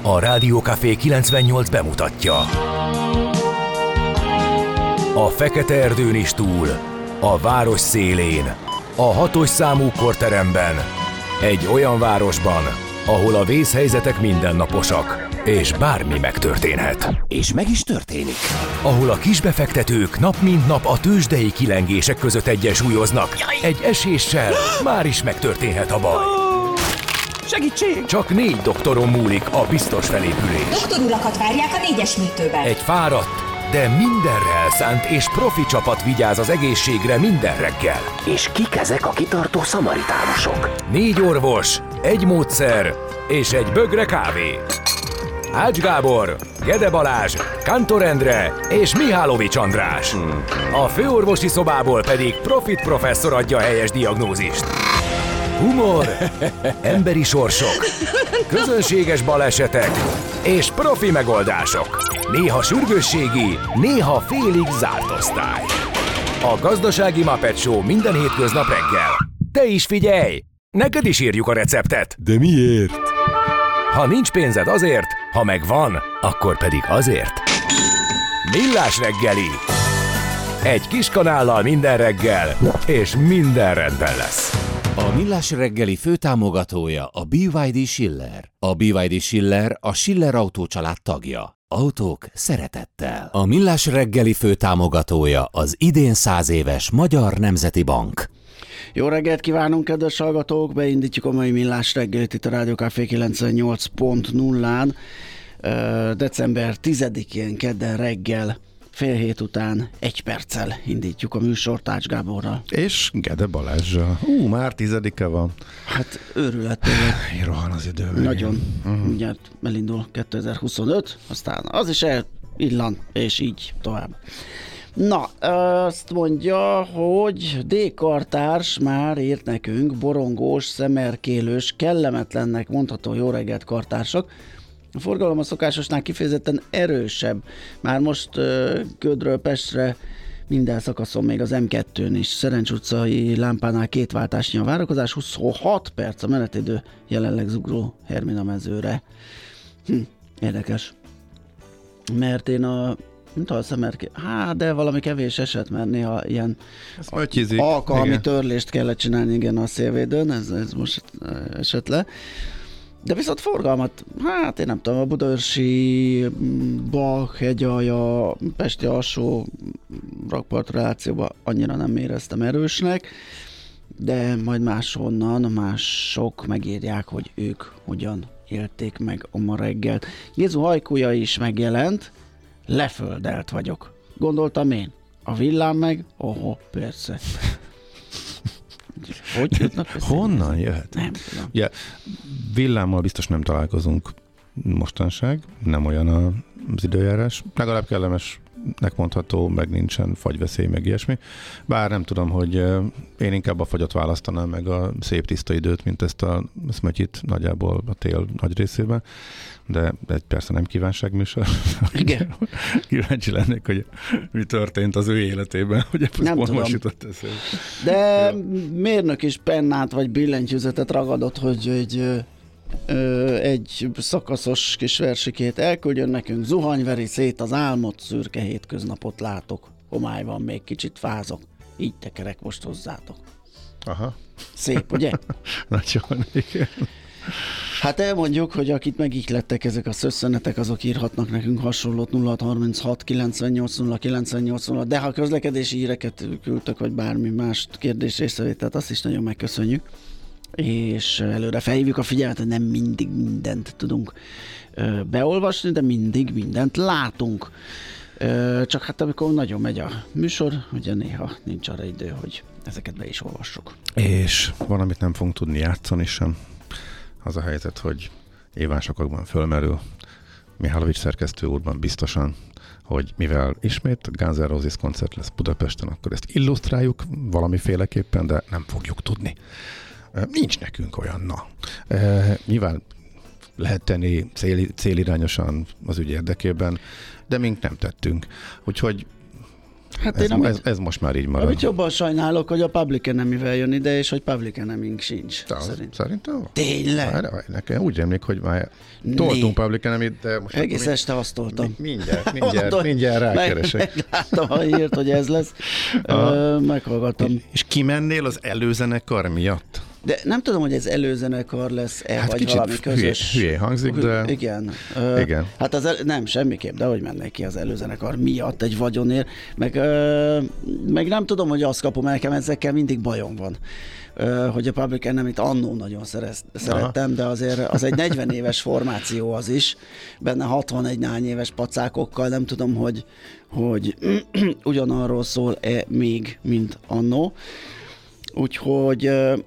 A Rádiókafé 98 bemutatja. A fekete erdőn is túl, a város szélén, a 6-os számú korteremben, egy olyan városban, ahol a vészhelyzetek mindennaposak, és bármi megtörténhet. És meg is történik. Ahol a kisbefektetők nap mint nap a tőzsdei kilengések között egyensúlyoznak. Egy eséssel már is megtörténhet a baj. Segítség! Csak 4 doktoron múlik a biztos felépülés. Doktorulakat várják a 4-es műtőben. Egy fáradt, de mindenre elszánt és profi csapat vigyáz az egészségre minden reggel. És kik ezek a kitartó szamaritánusok? 4 orvos, egy módszer és egy bögre kávé. Ács Gábor, Gede Balázs, Kántor Endre és Mihálovics András. A főorvosi szobából pedig Profit professzor adja a helyes diagnózist. Humor, emberi sorsok, közönséges balesetek és profi megoldások. Néha sürgősségi, néha félig zárt osztály. A Gazdasági Muppet Show minden hétköznap reggel. Te is figyelj! Neked is írjuk a receptet. De miért? Ha nincs pénzed azért, ha megvan, akkor pedig azért. Millás reggeli. Egy kis kanállal minden reggel, és minden rendben lesz. A Millás reggeli főtámogatója a BYD Schiller. A BYD Schiller a Schiller Autó család tagja. Autók szeretettel. A Millás reggeli főtámogatója az idén 100 éves Magyar Nemzeti Bank. Jó reggelt kívánunk, kedves hallgatók! Beindítjuk a mai Millás reggelit itt a Rádiókafé 98.0-án. December 10-én kedden reggel 6:30 után 1 perccel indítjuk a műsort Ács Gáborral. És Gede Balázsral. Már 10-e van. Hát őrület tényleg. Rohan az idő. Nagyon. Mindjárt elindul 2025, aztán az is elillan, és így tovább. Na, azt mondja, hogy D-kartárs már írt nekünk, borongós, szemerkélős, kellemetlennek mondható jó reggelt kartársak. A forgalom a szokásosnál kifejezetten erősebb. Már most Gödről Pestre minden szakaszon, még az M2-n is. Szerencs utcai lámpánál 2 váltásnyi a várakozás, 26 perc a menetidő, jelenleg zugló Hermina mezőre. Érdekes. Mert én de valami kevés eset, mert néha ilyen alkalmi törlést kellett csinálni, igen, a szélvédőn, ez most esett le. De viszont forgalmat, én nem tudom, a budaörsi Bach, hegyalja, Pesti alsó rakpart relációban annyira nem éreztem erősnek, de majd máshonnan mások megírják, hogy ők hogyan élték meg a ma reggelt. Gézu hajkúja is megjelent, leföldelt vagyok. Gondoltam én. A villám meg? Persze. Hogy jutnak össze? Honnan jöhet? Nem tudom. Ja, villámmal biztos nem találkozunk mostanság, nem olyan az időjárás. Legalább kellemesnek mondható, meg nincsen fagyveszély, meg ilyesmi. Bár nem tudom, hogy én inkább a fagyot választanám meg a szép tiszta időt, mint ezt a szmötyit nagyjából a tél nagy részében. De egy persze nem kívánságműsor. Igen. Kíváncsi lennék, hogy mi történt az ő életében, hogy nem tudom. Most jutott eszébe. De mérnök is pennát vagy billentyűzetet ragadott, hogy egy szakaszos kis versikét elküldjön nekünk. Zuhanyveri szét az álmot, szürke hétköznapot látok. Homály van, még kicsit fázok. Így tekerek most hozzátok. Aha. Szép, ugye? Nagyon, igen. Hát elmondjuk, hogy akit megihlettek ezek a szösszenetek, azok írhatnak nekünk hasonlót 0636 98 98 0, de ha közlekedési híreket küldtek, vagy bármi más kérdés részrevételt, azt is nagyon megköszönjük. És előre felhívjuk a figyelmet, hogy nem mindig mindent tudunk beolvasni, de mindig mindent látunk. Csak hát amikor nagyon megy a műsor, ugye néha nincs arra idő, hogy ezeket be is olvassuk. És van, amit nem fogunk tudni játszani sem. Az a helyzet, hogy évánsokakban fölmerül, Mihálovics szerkesztő úrban biztosan, hogy mivel ismét Guns N' Roses koncert lesz Budapesten, akkor ezt illusztráljuk valamiféleképpen, de nem fogjuk tudni. Nincs nekünk olyan, nyilván lehet tenni célirányosan az ügy érdekében, de mink nem tettünk. Úgyhogy Hát ez most már így marad. Amit jobban sajnálok, hogy a Public Enemy-vel jön ide, és hogy Public Enemy-nk sincs. Szerintem? Tényleg? Nekem úgy emlék, hogy már toltunk Public Enemy-t, de most... Egész este azt toltam. Mindjárt rákeresek. Megláttam a hírt, hogy ez lesz. Meghallgattam. És kimennél az előzenekar miatt? De nem tudom, hogy ez előzenekar lesz-e, Hát vagy valami közös. Hülyé hangzik, de... Igen. Igen. Hát nem, semmiképp, de hogy mennék ki az előzenekar miatt egy vagyonért. Meg nem tudom, hogy azt kapom, nekem ezekkel mindig bajom van. Hogy a Public Enemy-t annó nagyon szerettem, de azért az egy 40 éves formáció az is, benne 61 nány éves pacákokkal, nem tudom, hogy ugyanarról szól-e még, mint annó. Úgyhogy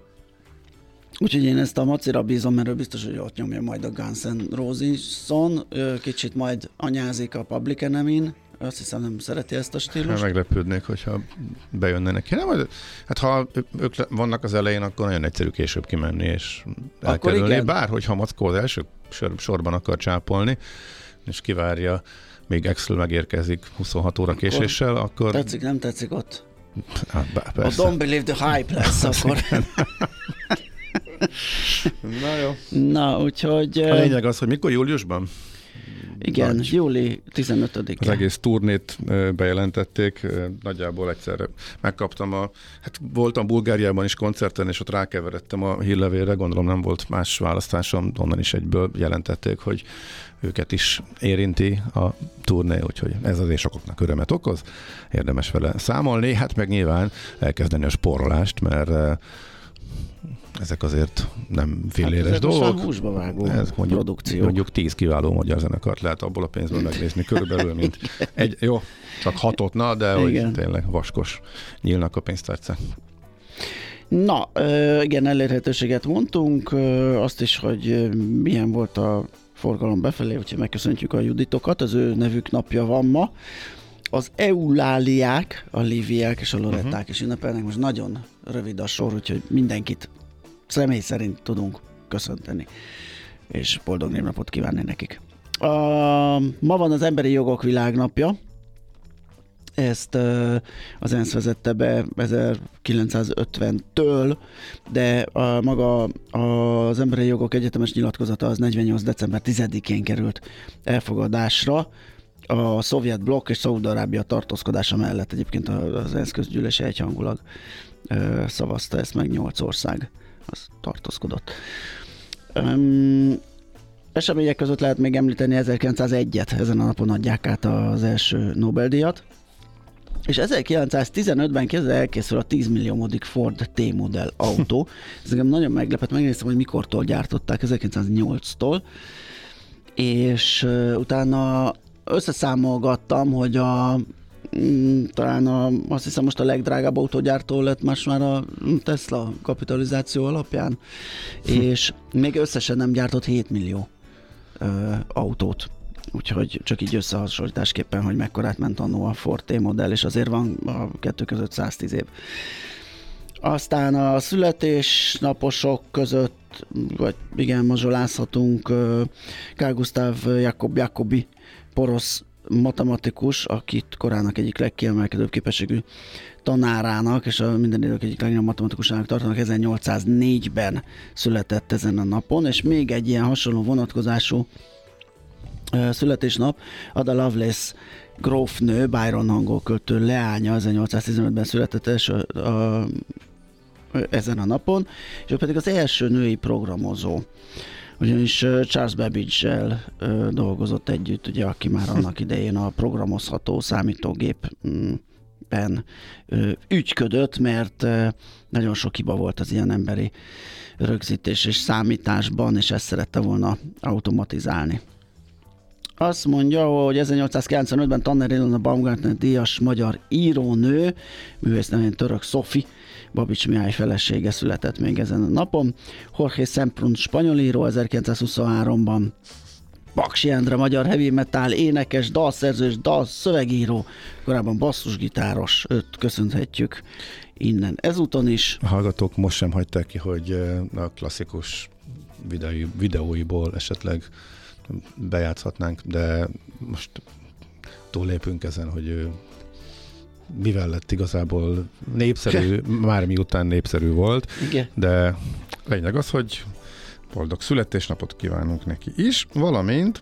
én ezt a macira bízom, mert ő biztos, hogy ott nyomja majd a Guns N' Roses-on, kicsit majd anyázik a Public Enemy-n, azt hiszem nem szereti ezt a stílust. Meglepődnék, hogyha bejönne neki. Hát ha ők vannak az elején, akkor nagyon egyszerű később kimenni és elkerülni. Bár, hogyha Mackó az első sorban akar csápolni, és kivárja, még Axl megérkezik 26 óra késéssel, akkor... Tetszik, nem tetszik ott? Hát, a Don't Believe the Hype lesz akkor. Na jó. Na, úgyhogy... A lényeg az, hogy mikor júliusban? Igen, júli 15-e. Az egész turnét bejelentették, nagyjából egyszerre megkaptam hát voltam Bulgáriában is koncerten, és ott rákeveredtem a hírlevélre, gondolom nem volt más választásom, onnan is egyből jelentették, hogy őket is érinti a turné, úgyhogy ez azért sokaknak örömet okoz, érdemes vele számolni, hát meg nyilván elkezdeni a spórolást, mert ezek azért nem filléres dolgok. Ez húsba vágó ez produkció. Mondjuk 10 kiváló magyar zenekart lehet abból a pénzből megnézni körülbelül, mint jó, csak 6-ot, de hogy tényleg vaskos nyílnak a pénztárcák. Na, igen, elérhetőséget mondtunk, azt is, hogy milyen volt a forgalom befelé, úgyhogy megköszöntjük a Juditokat, az ő nevük napja van ma. Az Euláliák, a Liviák és a Loretták is ünnepelnek, most nagyon rövid a sor, úgyhogy mindenkit személy szerint tudunk köszönteni, és boldog névnapot kívánni nekik. Ma van az Emberi Jogok Világnapja, ezt az ENSZ vezette be 1950-től, de maga az Emberi Jogok Egyetemes nyilatkozata az 48. december 10-én került elfogadásra, a szovjet blokk és Szaúd-Arábia tartózkodása mellett. Egyébként az ENSZ közgyűlése egyhangulag szavazta ezt meg, 8 ország az tartózkodott. Események között lehet még említeni 1901-et, ezen a napon adják át az első Nobel-díjat, és 1915-ben elkészül a 10 milliómodik Ford T-modell autó. Ez engem nagyon meglepett, megnéztem, hogy mikortól gyártották, 1908-tól, és utána összeszámolgattam, hogy talán azt hiszem most a legdrágább autógyártó lett most már a Tesla kapitalizáció alapján, és még összesen nem gyártott 7 millió autót. Úgyhogy csak így összehasonlításképpen, hogy mekkorát ment annó a Ford T-modell, és azért van a kettő között 110 év. Aztán a születésnaposok között, vagy igen, mazsolázhatunk Carl Gustav Jacobi, porosz matematikus, akit korának egyik legkiemelkedőbb képességű tanárának, és a minden idők egyik legnagyobb matematikusának tartanak, 1804-ben született ezen a napon, és még egy ilyen hasonló vonatkozású születésnap, Ada Lovelace grófnő, Byron angol költő leánya 1815-ben született ezen a napon, és ő pedig az első női programozó. Ugyanis Charles Babbage-el dolgozott együtt, ugye, aki már annak idején a programozható számítógépben ügyködött, mert nagyon sok hiba volt az ilyen emberi rögzítés és számításban, és ezt szerette volna automatizálni. Azt mondja, hogy 1895-ben Tanner Ilona Baumgartner díjas magyar írónő, művész nevén Török Szofi, Babics Mihály felesége született még ezen a napon. Jorge Semprún spanyol író 1923-ban. Paksi Endre magyar heavy metal énekes, dalszerző és dalszövegíró, korábban basszusgitáros, őt köszönhetjük innen ezúton is. A hallgatók most sem hagyták ki, hogy a klasszikus videóiból esetleg bejátszhatnánk, de most túllépünk ezen, hogy ő mivel lett igazából népszerű, már miután népszerű volt, Igen. de lényeg az, hogy boldog születésnapot kívánunk neki is, valamint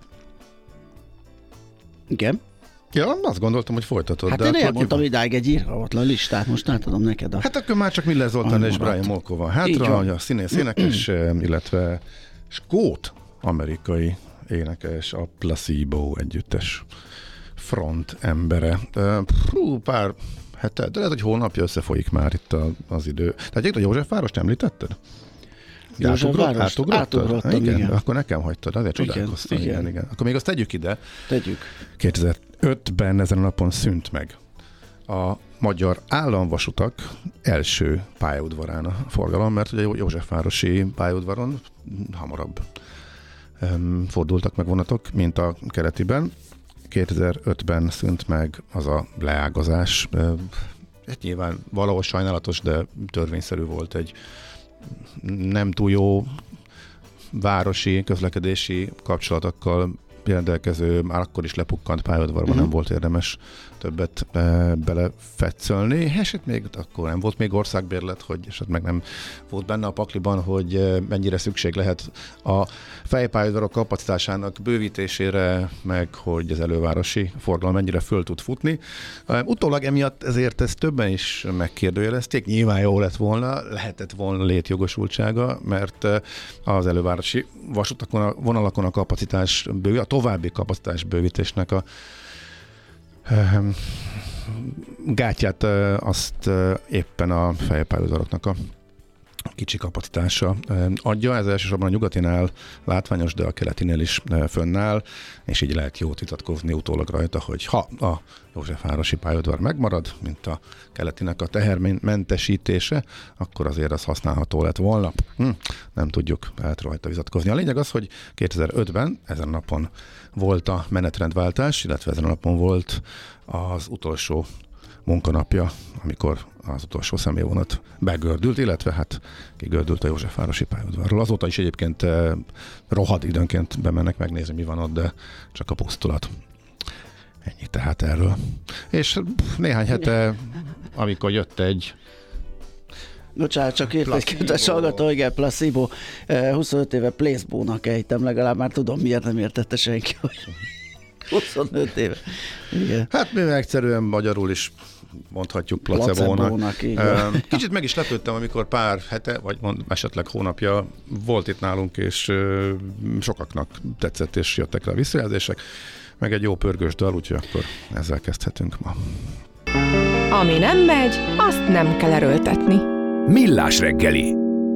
Igen. ja, azt gondoltam, hogy folytatod. Hát de én akkor elmondtam idáig egy írhatatlan listát, most átadom neked a... Hát akkor már csak Miller Zoltán és Brian Molko van hátra, hogy a színész énekes, illetve skót amerikai énekes, a Placebo együttes front embere. Pár hete, de lehet, hogy holnapja összefolyik már itt az idő. Tehát a Józsefvárost említetted? Józsefvárost? Átugrottam, igen. Akkor nekem hagytad, azért csodálkoztam. Igen. Akkor még azt tegyük ide. Tegyük. 2005-ben ezen a napon szűnt meg a Magyar Államvasutak első pályaudvarán a forgalom, mert ugye a Józsefvárosi pályaudvaron hamarabb fordultak meg vonatok, mint a keletiben. 2005-ben szűnt meg az a leágazás. Nyilván valahol sajnálatos, de törvényszerű volt egy nem túl jó városi közlekedési kapcsolatokkal rendelkező, már akkor is lepukkant pályaudvarban nem volt érdemes többet belefetszelni. Eset még akkor nem volt még országbérlet, hogy eset meg nem volt benne a pakliban, hogy mennyire szükség lehet a fejpályaudvarok kapacitásának bővítésére, meg hogy az elővárosi forgalom mennyire föl tud futni. Utólag emiatt ezért ezt többen is megkérdőjelezték. Nyilván jó lett volna, lehetett volna létjogosultsága, mert az elővárosi vasutakon, a vonalakon a további kapacitás bővítésnek a gátját azt éppen a fejpályaudvaroknak a kicsi kapacitása adja. Ez elsősorban a nyugatinál látványos, de a keletinél is fönnáll, és így lehet jót vitatkozni utólag rajta, hogy ha a Józsefvárosi pályaudvar megmarad, mint a keletinek a tehermentesítése, akkor azért az használható lett volna. Nem tudjuk, lehet rajta vitatkozni. A lényeg az, hogy 2005-ben ezen a napon volt a menetrendváltás, illetve ezen a napon volt az utolsó munkanapja, amikor az utolsó személyvonat begördült, illetve hát kigördült a Józsefvárosi pályaudvarról. Azóta is egyébként rohad időnként bemennek megnézni, mi van ott, de csak a pusztulat. Ennyi tehát erről. És néhány hete, amikor jött egy Bocsánat, csak írt egy kedves hallgató, igen, Placebo, 25 éve placebo-nak ejtem, legalább már tudom, miért nem értette senki, hogy 25 éve. Igen. Hát mivel egyszerűen magyarul is mondhatjuk placebónak. Kicsit meg is lepődtem, amikor pár hete, vagy esetleg hónapja volt itt nálunk, és sokaknak tetszett, és jöttek rá visszajelzések, meg egy jó pörgős dal, úgyhogy akkor ezzel kezdhetünk ma. Ami nem megy, azt nem kell erőltetni. Millás reggeli.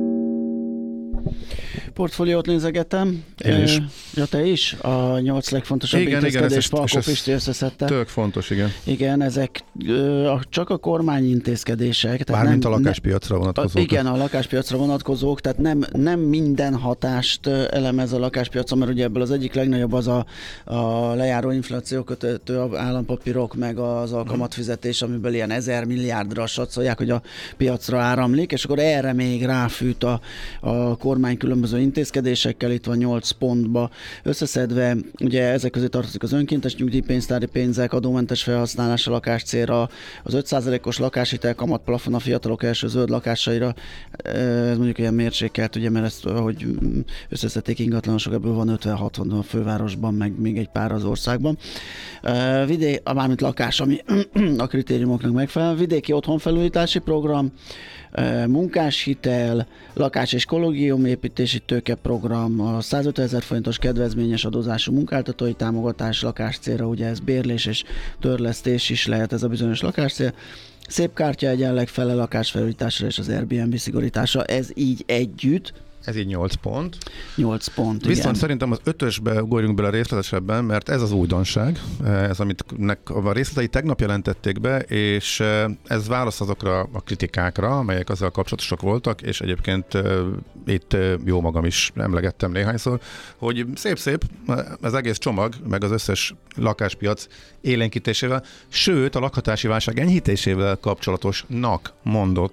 Portfóliót nézegetem. Én is. Ja, te is? A 8 legfontosabb intézkedés Palkó Pisti összeszedte. Tök fontos, igen. Igen, ezek csak a kormány intézkedések. Mármint a lakáspiacra vonatkozók. Igen, a lakáspiacra vonatkozók, tehát nem minden hatást elemez a lakáspiacon, mert ugye ebből az egyik legnagyobb az a lejáró inflációkötő állampapírok, meg az alkalmatfizetés, amiből ilyen 1000 milliárdra satszolják, hogy a piacra áramlik, és akkor erre még ráfűt a kormány különböző intézkedésekkel, itt van 8 pontba összeszedve, ugye ezek közé tartozik az önkéntes nyugdíjpénztári pénzek, adómentes felhasználása lakáscélra, az 5%-os lakáshitel kamatplafon a fiatalok első zöld lakásaira, ez mondjuk ilyen mérsékelt, ugye, mert ezt, ahogy összeszedték ingatlanosok, ebből van 50-60 a fővárosban, meg még egy pár az országban. Mármint lakás, ami a kritériumoknak megfelel, vidéki otthonfelújítási program, munkáshitel, lakás- és kollégiumépítési tőkeprogram, a 150 000 forintos kedvezményes adózású munkáltatói támogatás lakáscélra, ugye ez bérlés és törlesztés is lehet, ez a bizonyos lakáscél. Szép kártya egyenleg fele lakásfelújításra és az Airbnb szigorítása, ez így együtt. Ez így 8 pont. 8 pont, Viszont igen. szerintem az 5-ösbe ugorjunk bele részletesebben, mert ez az újdonság, ez amit a részletei tegnap jelentették be, és ez válasz azokra a kritikákra, amelyek azzal kapcsolatosak voltak, és egyébként itt jó magam is emlegettem néhányszor, hogy szép az egész csomag, meg az összes lakáspiac élénkítésével, sőt a lakhatási válság enyhítésével kapcsolatosnak mondott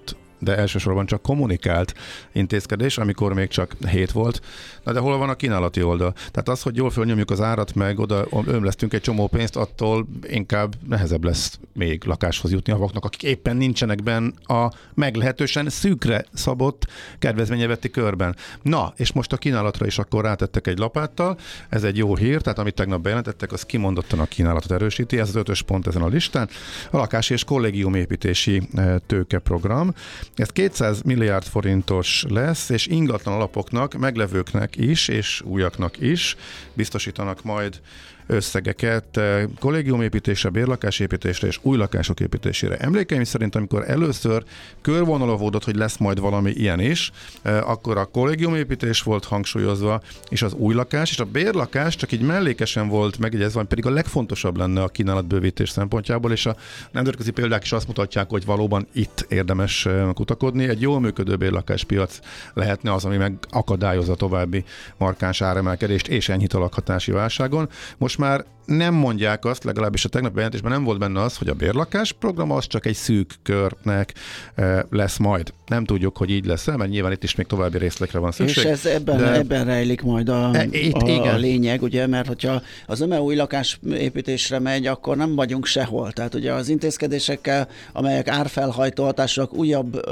de elsősorban csak kommunikált intézkedés, amikor még csak 7 volt. Na de hol van a kínálati oldal? Tehát az, hogy jól fölnyomjuk az árat, meg oda ömlesztünk egy csomó pénzt, attól inkább nehezebb lesz még lakáshoz jutni azoknak, akik éppen nincsenek benne a meglehetősen szűkre szabott kedvezményevetti körben. Na, és most a kínálatra is akkor rátettek egy lapáttal, ez egy jó hír, tehát amit tegnap bejelentettek, az kimondottan a kínálatot erősíti, ez az 5-ös pont ezen a listán. A lakás- és kollégiumépítési tőkeprogram. Ez 200 milliárd forintos lesz, és ingatlan alapoknak, meglevőknek is, és újaknak is biztosítanak majd összegeket kollégiumépítésre, bérlakásépítésre és új lakások építésére. Emlékeim szerint, amikor először körvonalavódott, hogy lesz majd valami ilyen is, akkor a kollégiumépítés volt hangsúlyozva, és az új lakás, és a bérlakás csak így mellékesen volt megjegyezve, pedig a legfontosabb lenne a kínálatbővítés szempontjából, és a nemzetközi példák is azt mutatják, hogy valóban itt érdemes kutakodni. Egy jól működő bérlakáspiac lehetne az, ami megakadályozza további markáns áremelkedést és enyhít a lakhatási válságon. Most már nem mondják azt, legalábbis a tegnapi bejelentésben nem volt benne az, hogy a bérlakás program az csak egy szűk körnek lesz majd. Nem tudjuk, hogy így lesz, mert nyilván itt is még további részletekre van szükség. És ez ebben rejlik majd a lényeg, ugye, mert hogyha az új lakásépítésre megy, akkor nem vagyunk sehol. Tehát ugye az intézkedésekkel, amelyek árfelhajtó hatások, újabb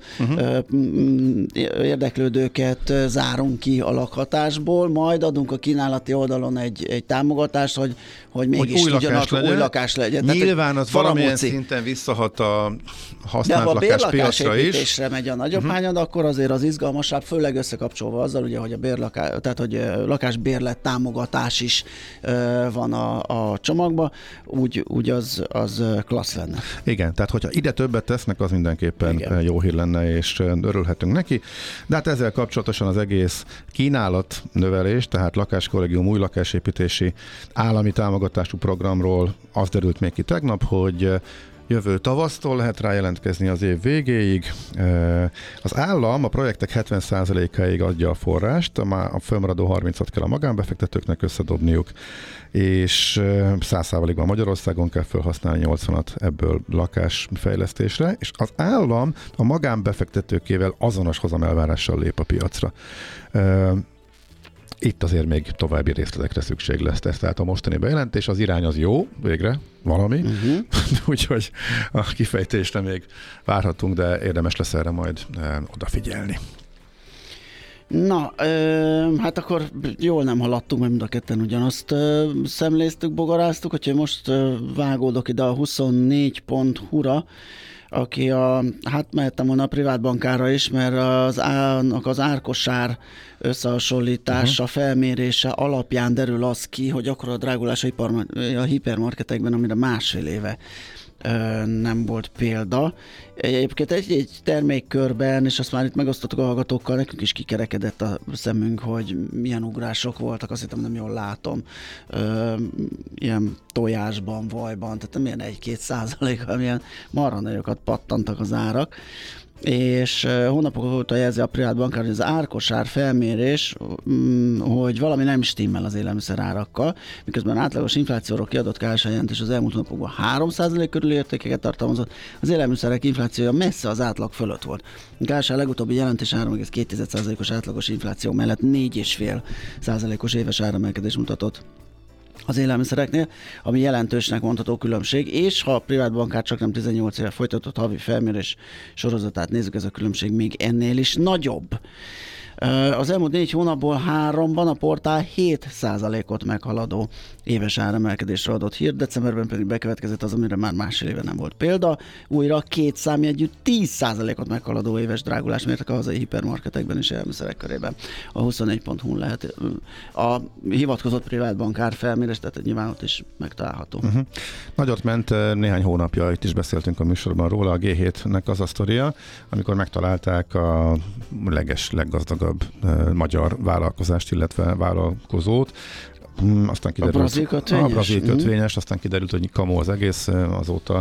érdeklődőket zárunk ki a lakhatásból, majd adunk a kínálati oldalon egy támogatást, hogy mégis tudjanak új lakás legyen. Nyilván az valamilyen szinten visszahat a használt lakáspiacra is. Építésre megy a nagyobb hányad, akkor azért az izgalmasabb, főleg összekapcsolva azzal, ugye, hogy tehát hogy lakásbérlet támogatás is van a csomagban, úgy az klassz lenne. Igen, tehát hogyha ide többet tesznek, az mindenképpen jó hír lenne, és örülhetünk neki. De hát ezzel kapcsolatosan az egész kínálat növelés, tehát lakáskollégium, új lakásépítési állami támogatású programról az derült még ki tegnap, hogy jövő tavasztól lehet rá jelentkezni az év végéig. Az állam a projektek 70%-áig adja a forrást, a fölmaradó 30-at kell a magánbefektetőknek összedobniuk, és 100%-ban Magyarországon kell felhasználni 80-at ebből lakásfejlesztésre, és az állam a magánbefektetőkével azonos hozamelvárással lép a piacra. Itt azért még további részletekre szükség lesz. Tehát a mostani bejelentés, az irány az jó, végre valami, úgyhogy a kifejtésre még várhatunk, de érdemes lesz erre majd odafigyelni. Na, hát akkor jól nem haladtunk, mert mind a ketten ugyanazt szemléztük, bogaráztuk, hogyha most vágódok ide a 24.hu-ra, aki mehettem volna a privát bankára is, mert az árkosár összehasonlítása, felmérése alapján derül az ki, hogy akkor a drágulás a hipermarketekben, amire másfél éve nem volt példa. Egyébként egy termékkörben, és azt már itt megosztottuk a hallgatókkal, nekünk is kikerekedett a szemünk, hogy milyen ugrások voltak, azt hittem nem jól látom. Ilyen tojásban, vajban, tehát nem ilyen 1-2%, hanem ilyen marha nagyokat pattantak az árak. És hónapok óta jelzi a privát bankár, hogy az árkosár felmérés, hogy valami nem stimmel az élelmiszer árakkal, miközben átlagos inflációról kiadott KSH jelentés az elmúlt napokban 3% körüli értékeket tartalmazott, az élelmiszerek inflációja messze az átlag fölött volt. A KSH legutóbbi jelentés 3,2%-os átlagos infláció mellett 4,5%-os éves áremelkedés mutatott az élelmiszereknél, ami jelentősnek mondható különbség, és ha a privát bankár csak nem 18 éve folytatott havi felmérés sorozatát nézzük, ez a különbség még ennél is nagyobb. Az elmúlt 4 hónapból 3-ban a portál 7%-ot meghaladó éves áremelkedésre adott hírt, decemberben pedig bekövetkezett az, amire már másfél éve nem volt példa. Újra 2 számjegyű 10%-ot meghaladó éves drágulás mértek a hazai hipermarketekben és élelmiszerek körében. A 24.hu lehet a hivatkozott privátbankár felmérés, tehát nyilván ott is megtalálható. Nagyot ment néhány hónapja, itt is beszéltünk a műsorban róla, a G7-nek az a sztoria, amikor megtalálták a leggazdagabb magyar vállalkozást, illetve vállalkozót. Aztán kiderült, a brazil kötvényes, aztán kiderült, hogy kamu az egész, azóta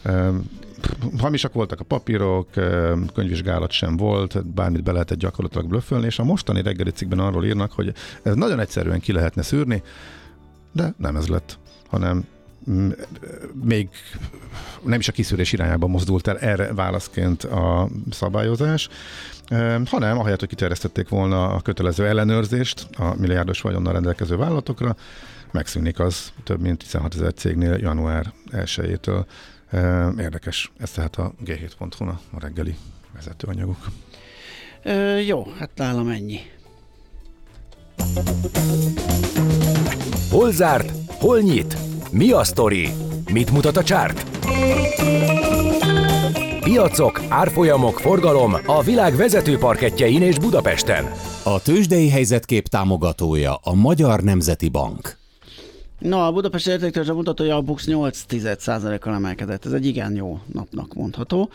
hamisak voltak a papírok, könyvvizsgálat sem volt, bármit be lehetett gyakorlatilag blöffölni, és a mostani reggeli cikkben arról írnak, hogy ez nagyon egyszerűen ki lehetne szűrni, de nem ez lett, hanem még nem is a kiszűrés irányába mozdult el erre válaszként a szabályozás, hanem ahelyett, hogy kiterjesztették volna a kötelező ellenőrzést a milliárdos vagyonnal rendelkező vállalatokra, megszűnik az több mint 16 000 cégnél január 1-től. Érdekes, ez tehát a G7.hu-n a reggeli vezetőanyaguk. Jó, hát nálam ennyi. Hol zárt? Hol nyit? Mi a sztori? Mit mutat a csárt? Piacok, árfolyamok, forgalom a világ vezető parkettjein és Budapesten. A tőzsdei helyzetkép támogatója a Magyar Nemzeti Bank. Na, a Budapest értéktőzsde mutatója a BUX 8,1%-kal emelkedett. Ez egy igen jó napnak mondható.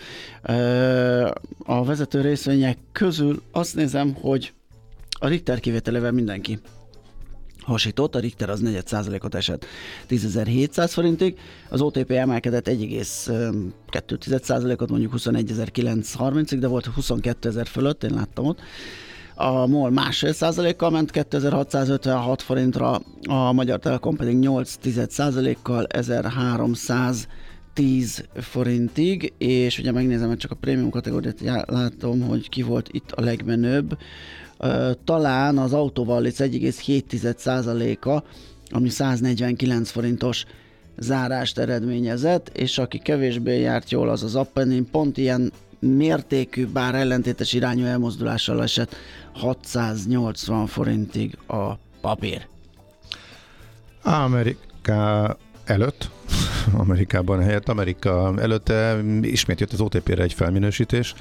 A vezető részvények közül azt nézem, hogy a Richter kivételével mindenki hasított, a Richter az 4%-ot esett 10.700 forintig, az OTP emelkedett 1,2%-ot, mondjuk 21.930-ig, de volt 22.000 fölött, én láttam ott. A MOL 1,5%-kal ment 2656 forintra, a Magyar Telekom pedig 8,1%-kal 1310 forintig, és ugye megnézem, hogy csak a prémium kategóriát látom, hogy ki volt itt a legmenőbb. Talán az Autovallis 1,7%-a, ami 149 forintos zárást eredményezett, és aki kevésbé járt jól, az az Appenin, pont ilyen mértékű, bár ellentétes irányú elmozdulással esett 680 forintig a papír. Amerika előtt, Amerikában helyett, Amerika előtte ismét jött az OTP-re egy felminősítés,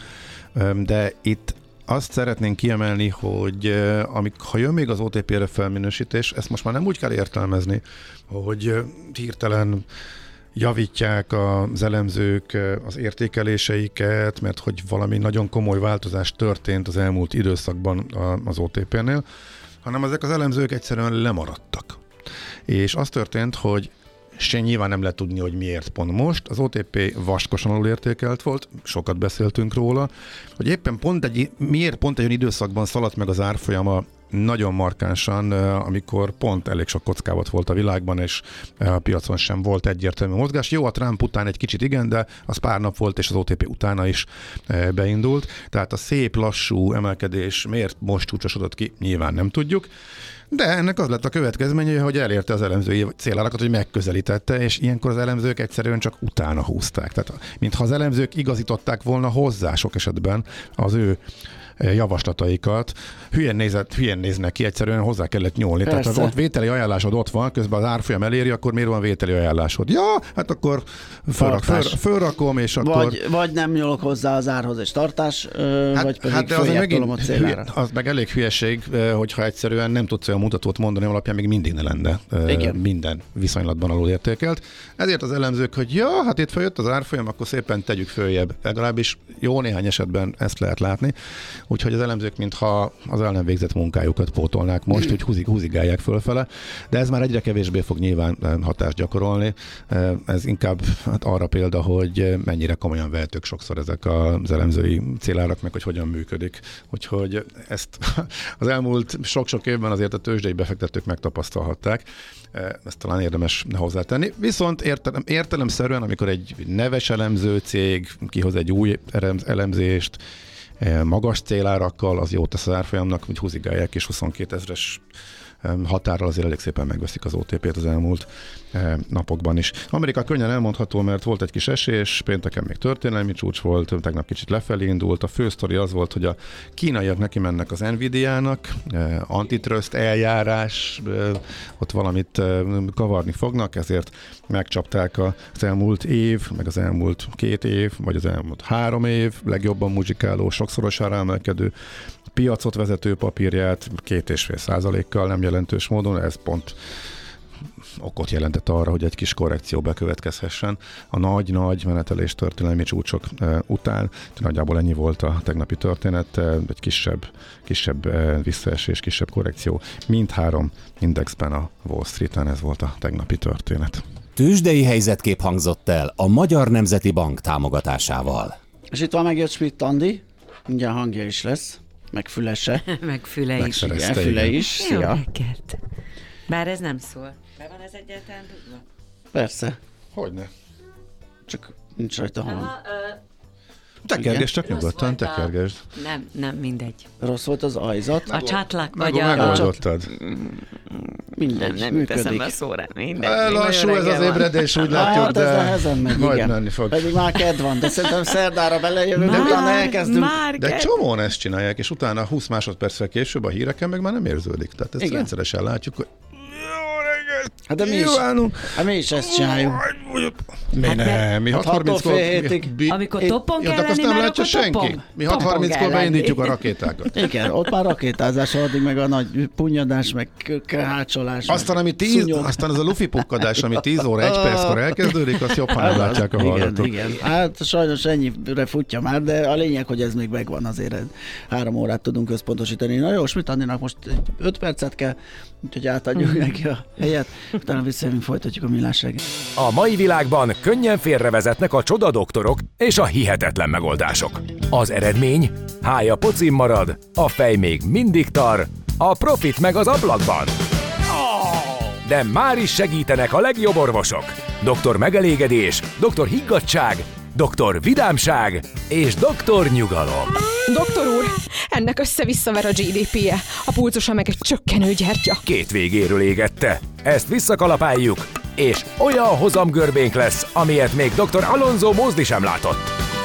de itt azt szeretnénk kiemelni, hogy ha jön még az OTP-re felminősítés, ezt most már nem úgy kell értelmezni, hogy hirtelen javítják az elemzők az értékeléseiket, mert hogy valami nagyon komoly változás történt az elmúlt időszakban az OTP-nél, hanem ezek az elemzők egyszerűen lemaradtak. És az történt, hogy nyilván nem lehet tudni, hogy miért pont most. Az OTP vaskosan alulértékelt volt, sokat beszéltünk róla, hogy éppen miért pont egy olyan időszakban szaladt meg az árfolyama nagyon markánsan, amikor pont elég sok kockávat volt a világban, és a piacon sem volt egyértelmű mozgás. Jó, a Trump után egy kicsit igen, de az pár nap volt, és az OTP utána is beindult. Tehát a szép, lassú emelkedés miért most csúcsosodott ki, nyilván nem tudjuk. De ennek az lett a következménye, hogy elérte az elemzői célárakat, hogy megközelítette, és ilyenkor az elemzők egyszerűen csak utána húzták. Tehát mintha az elemzők igazították volna hozzá sok esetben az ő javaslataikat. Hülyen néznek ki, egyszerűen hozzá kellett nyúlni. Persze. Tehát ha ott vételi ajánlásod ott van, közben az árfolyam eléri, akkor miért van vételi ajánlásod? Ja, hát akkor fölrakom, és akkor... Vagy nem nyúlok hozzá az árhoz és tartás, vagy pedig följebb tolom a célárat. Az meg elég hülyeség, hogyha egyszerűen nem tudsz olyan mutatót mondani, alapján még mindig ne lenne minden viszonylatban alulértékelt. Ezért az elemzők, hogy ja, hát itt följött az árfolyam, akkor szépen tegyük följebb. Legalábbis jó néhány esetben ezt lehet látni. Úgyhogy az elemzők mintha az el nem végzett munkájukat pótolnák most, hogy húzigálják fölfele, de ez már egyre kevésbé fog nyilván hatást gyakorolni. Ez inkább arra példa, hogy mennyire komolyan vehetők sokszor ezek az elemzői célárak, meg hogy hogyan működik. Úgyhogy ezt az elmúlt sok-sok évben azért a tőzsdei befektetők megtapasztalhatták. Ezt talán érdemes hozzátenni. Viszont értelemszerűen, amikor egy neves elemző cég kihoz egy új elemzést, magas célárakkal, az jót tesz az árfolyamnak, hogy húzigálják, és 22 000-es határral azért elég szépen megveszik az OTP-t az elmúlt napokban is. Amerika könnyen elmondható, mert volt egy kis esés, pénteken még történelmi csúcs volt, tegnap kicsit lefelé indult. A fő sztori az volt, hogy a kínaiak neki mennek az Nvidia-nak, antitrust eljárás, ott valamit kavarni fognak, ezért megcsapták az elmúlt év, meg az elmúlt 2 év, vagy az elmúlt 3 év legjobban muzsikáló, sokszorosára emelkedő piacot vezető papírját 2,5%-kal nem jelentős módon, ez pont okot jelentett arra, hogy egy kis korrekció bekövetkezhessen a nagy-nagy menetelés történelmi csúcsok után. Nagyjából ennyi volt a tegnapi történet, egy kisebb visszaesés, kisebb korrekció. Mindhárom indexben a Wall Streeten ez volt a tegnapi történet. Tőzsdei helyzetkép hangzott el a Magyar Nemzeti Bank támogatásával. És itt van megjött Schmidt Andi, mindjárt hangja is lesz, meg fülese. Meg füle is. Igen, füle is. Jó reggelt. Bár ez nem szól. Be van ez egyáltalán dugva? Persze. Hogyne? Csak nincs rajta hang. Tekergesd csak nyugodtan, tekergesd. Nem, mindegy. Rossz volt az ajzat. A csátlák vagy a... Megoldottad. Mindegy, Nem működik. eszembe a szóra. Mindegy. Lassú ez az ébredés, úgy látjuk, Hát ez nehezen megy, majd igen. menni fog. Pedig már kedv van, de szerintem szerdára belejövünk, utána elkezdünk. De csomóan ezt csinálják, és utána 20 másodperccel később a híreken meg már nem érződik. Tehát ezt rendszeresen látjuk, hogy Hát de mi is ezt csináljuk. Mi 6:30-kor... Amikor toppon kell azt lenni, nem már látja akkor senki. Mi 6:30-kor beindítjuk a rakétákat. Igen, ott már rakétázás, addig meg a nagy punyadás, meg krácsolás. Aztán az a lufi pukkadás, ami 10 óra 1 perckor elkezdődik, azt jobb, ha nem látják a hallgatók. Igen. Hát sajnos ennyire futja már, de a lényeg, hogy ez még megvan, azért 3 órát tudunk összpontosítani. Na jó, Schmidt Andinak most 5 percet kell, úgyhogy átadjuk neki a helyet, utána visszajövünk, folytatjuk a Millás reggelt. A mai világban könnyen félrevezetnek a csodadoktorok és a hihetetlen megoldások. Az eredmény? Hája pocim marad, a fej még mindig tar, a profit meg az ablakban. De már is segítenek a legjobb orvosok. Doktor Megelégedés, Doktor Higgadtság, Doktor Vidámság és Doktor Nyugalom. Doktor úr, ennek össze-visszaver a GDP-je, a pulzusa meg egy csökkenő gyertya. Két végéről égette. Ezt visszakalapáljuk, és olyan hozamgörbénk lesz, amilyet még Dr. Alonso Mózdi sem látott.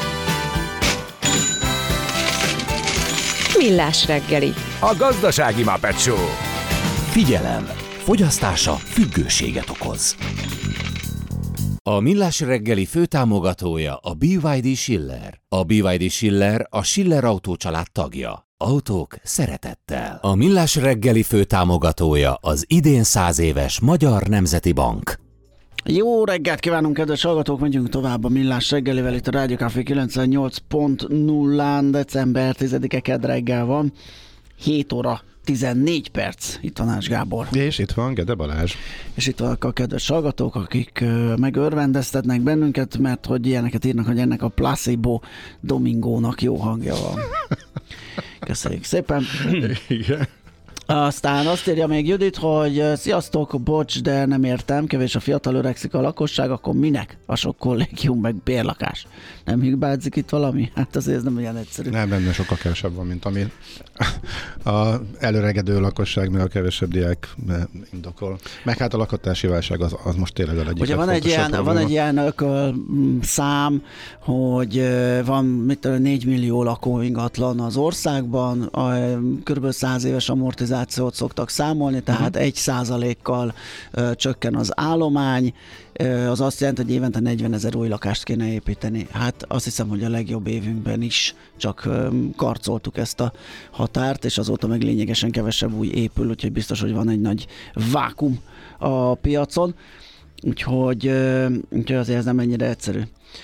Millás reggeli. A gazdasági Muppet Show. Figyelem! Fogyasztása függőséget okoz. A Millás reggeli főtámogatója a BYD Schiller. A BYD Schiller a Schiller Autó család tagja. Autók szeretettel. A Millás reggeli főtámogatója az idén 100 éves Magyar Nemzeti Bank. Jó reggelt kívánunk, kedves hallgatók! Megyünk tovább a Millás reggelivel itt a Rádió Café 98.0-án, december 10-e kedd reggel van. 7 óra 14 perc. Itt van Ács Gábor. És itt van Gede Balázs. És itt vannak a kedves hallgatók, akik megörvendeztetnek bennünket, mert hogy ilyeneket írnak, hogy ennek a Placebo Domingónak jó hangja van. Köszönjük szépen. Igen. Aztán azt írja még Judit, hogy sziasztok, bocs, de nem értem, kevés a fiatal, öregszik a lakosság, akkor minek a sok kollégium meg bérlakás? Nem hibázik itt valami? Hát azért ez nem olyan egyszerű. Nem, benne sokkal kevesebb van, mint ami a előregedő lakosság, meg a kevesebb diák indokol. Meg hát a lakhatási válság az most tényleg a egyik. Ugye van egy ilyen szám, hogy van 4 millió lakóingatlan az országban, kb. 100 éves amortizációt szoktak számolni, tehát 1%-kal csökken az állomány, az azt jelenti, hogy évente 40 000 új lakást kéne építeni. Hát azt hiszem, hogy a legjobb évünkben is csak karcoltuk ezt a határt, és azóta meg lényegesen kevesebb új épül, úgyhogy biztos, hogy van egy nagy vákum a piacon, úgyhogy azért ez nem ennyire egyszerű.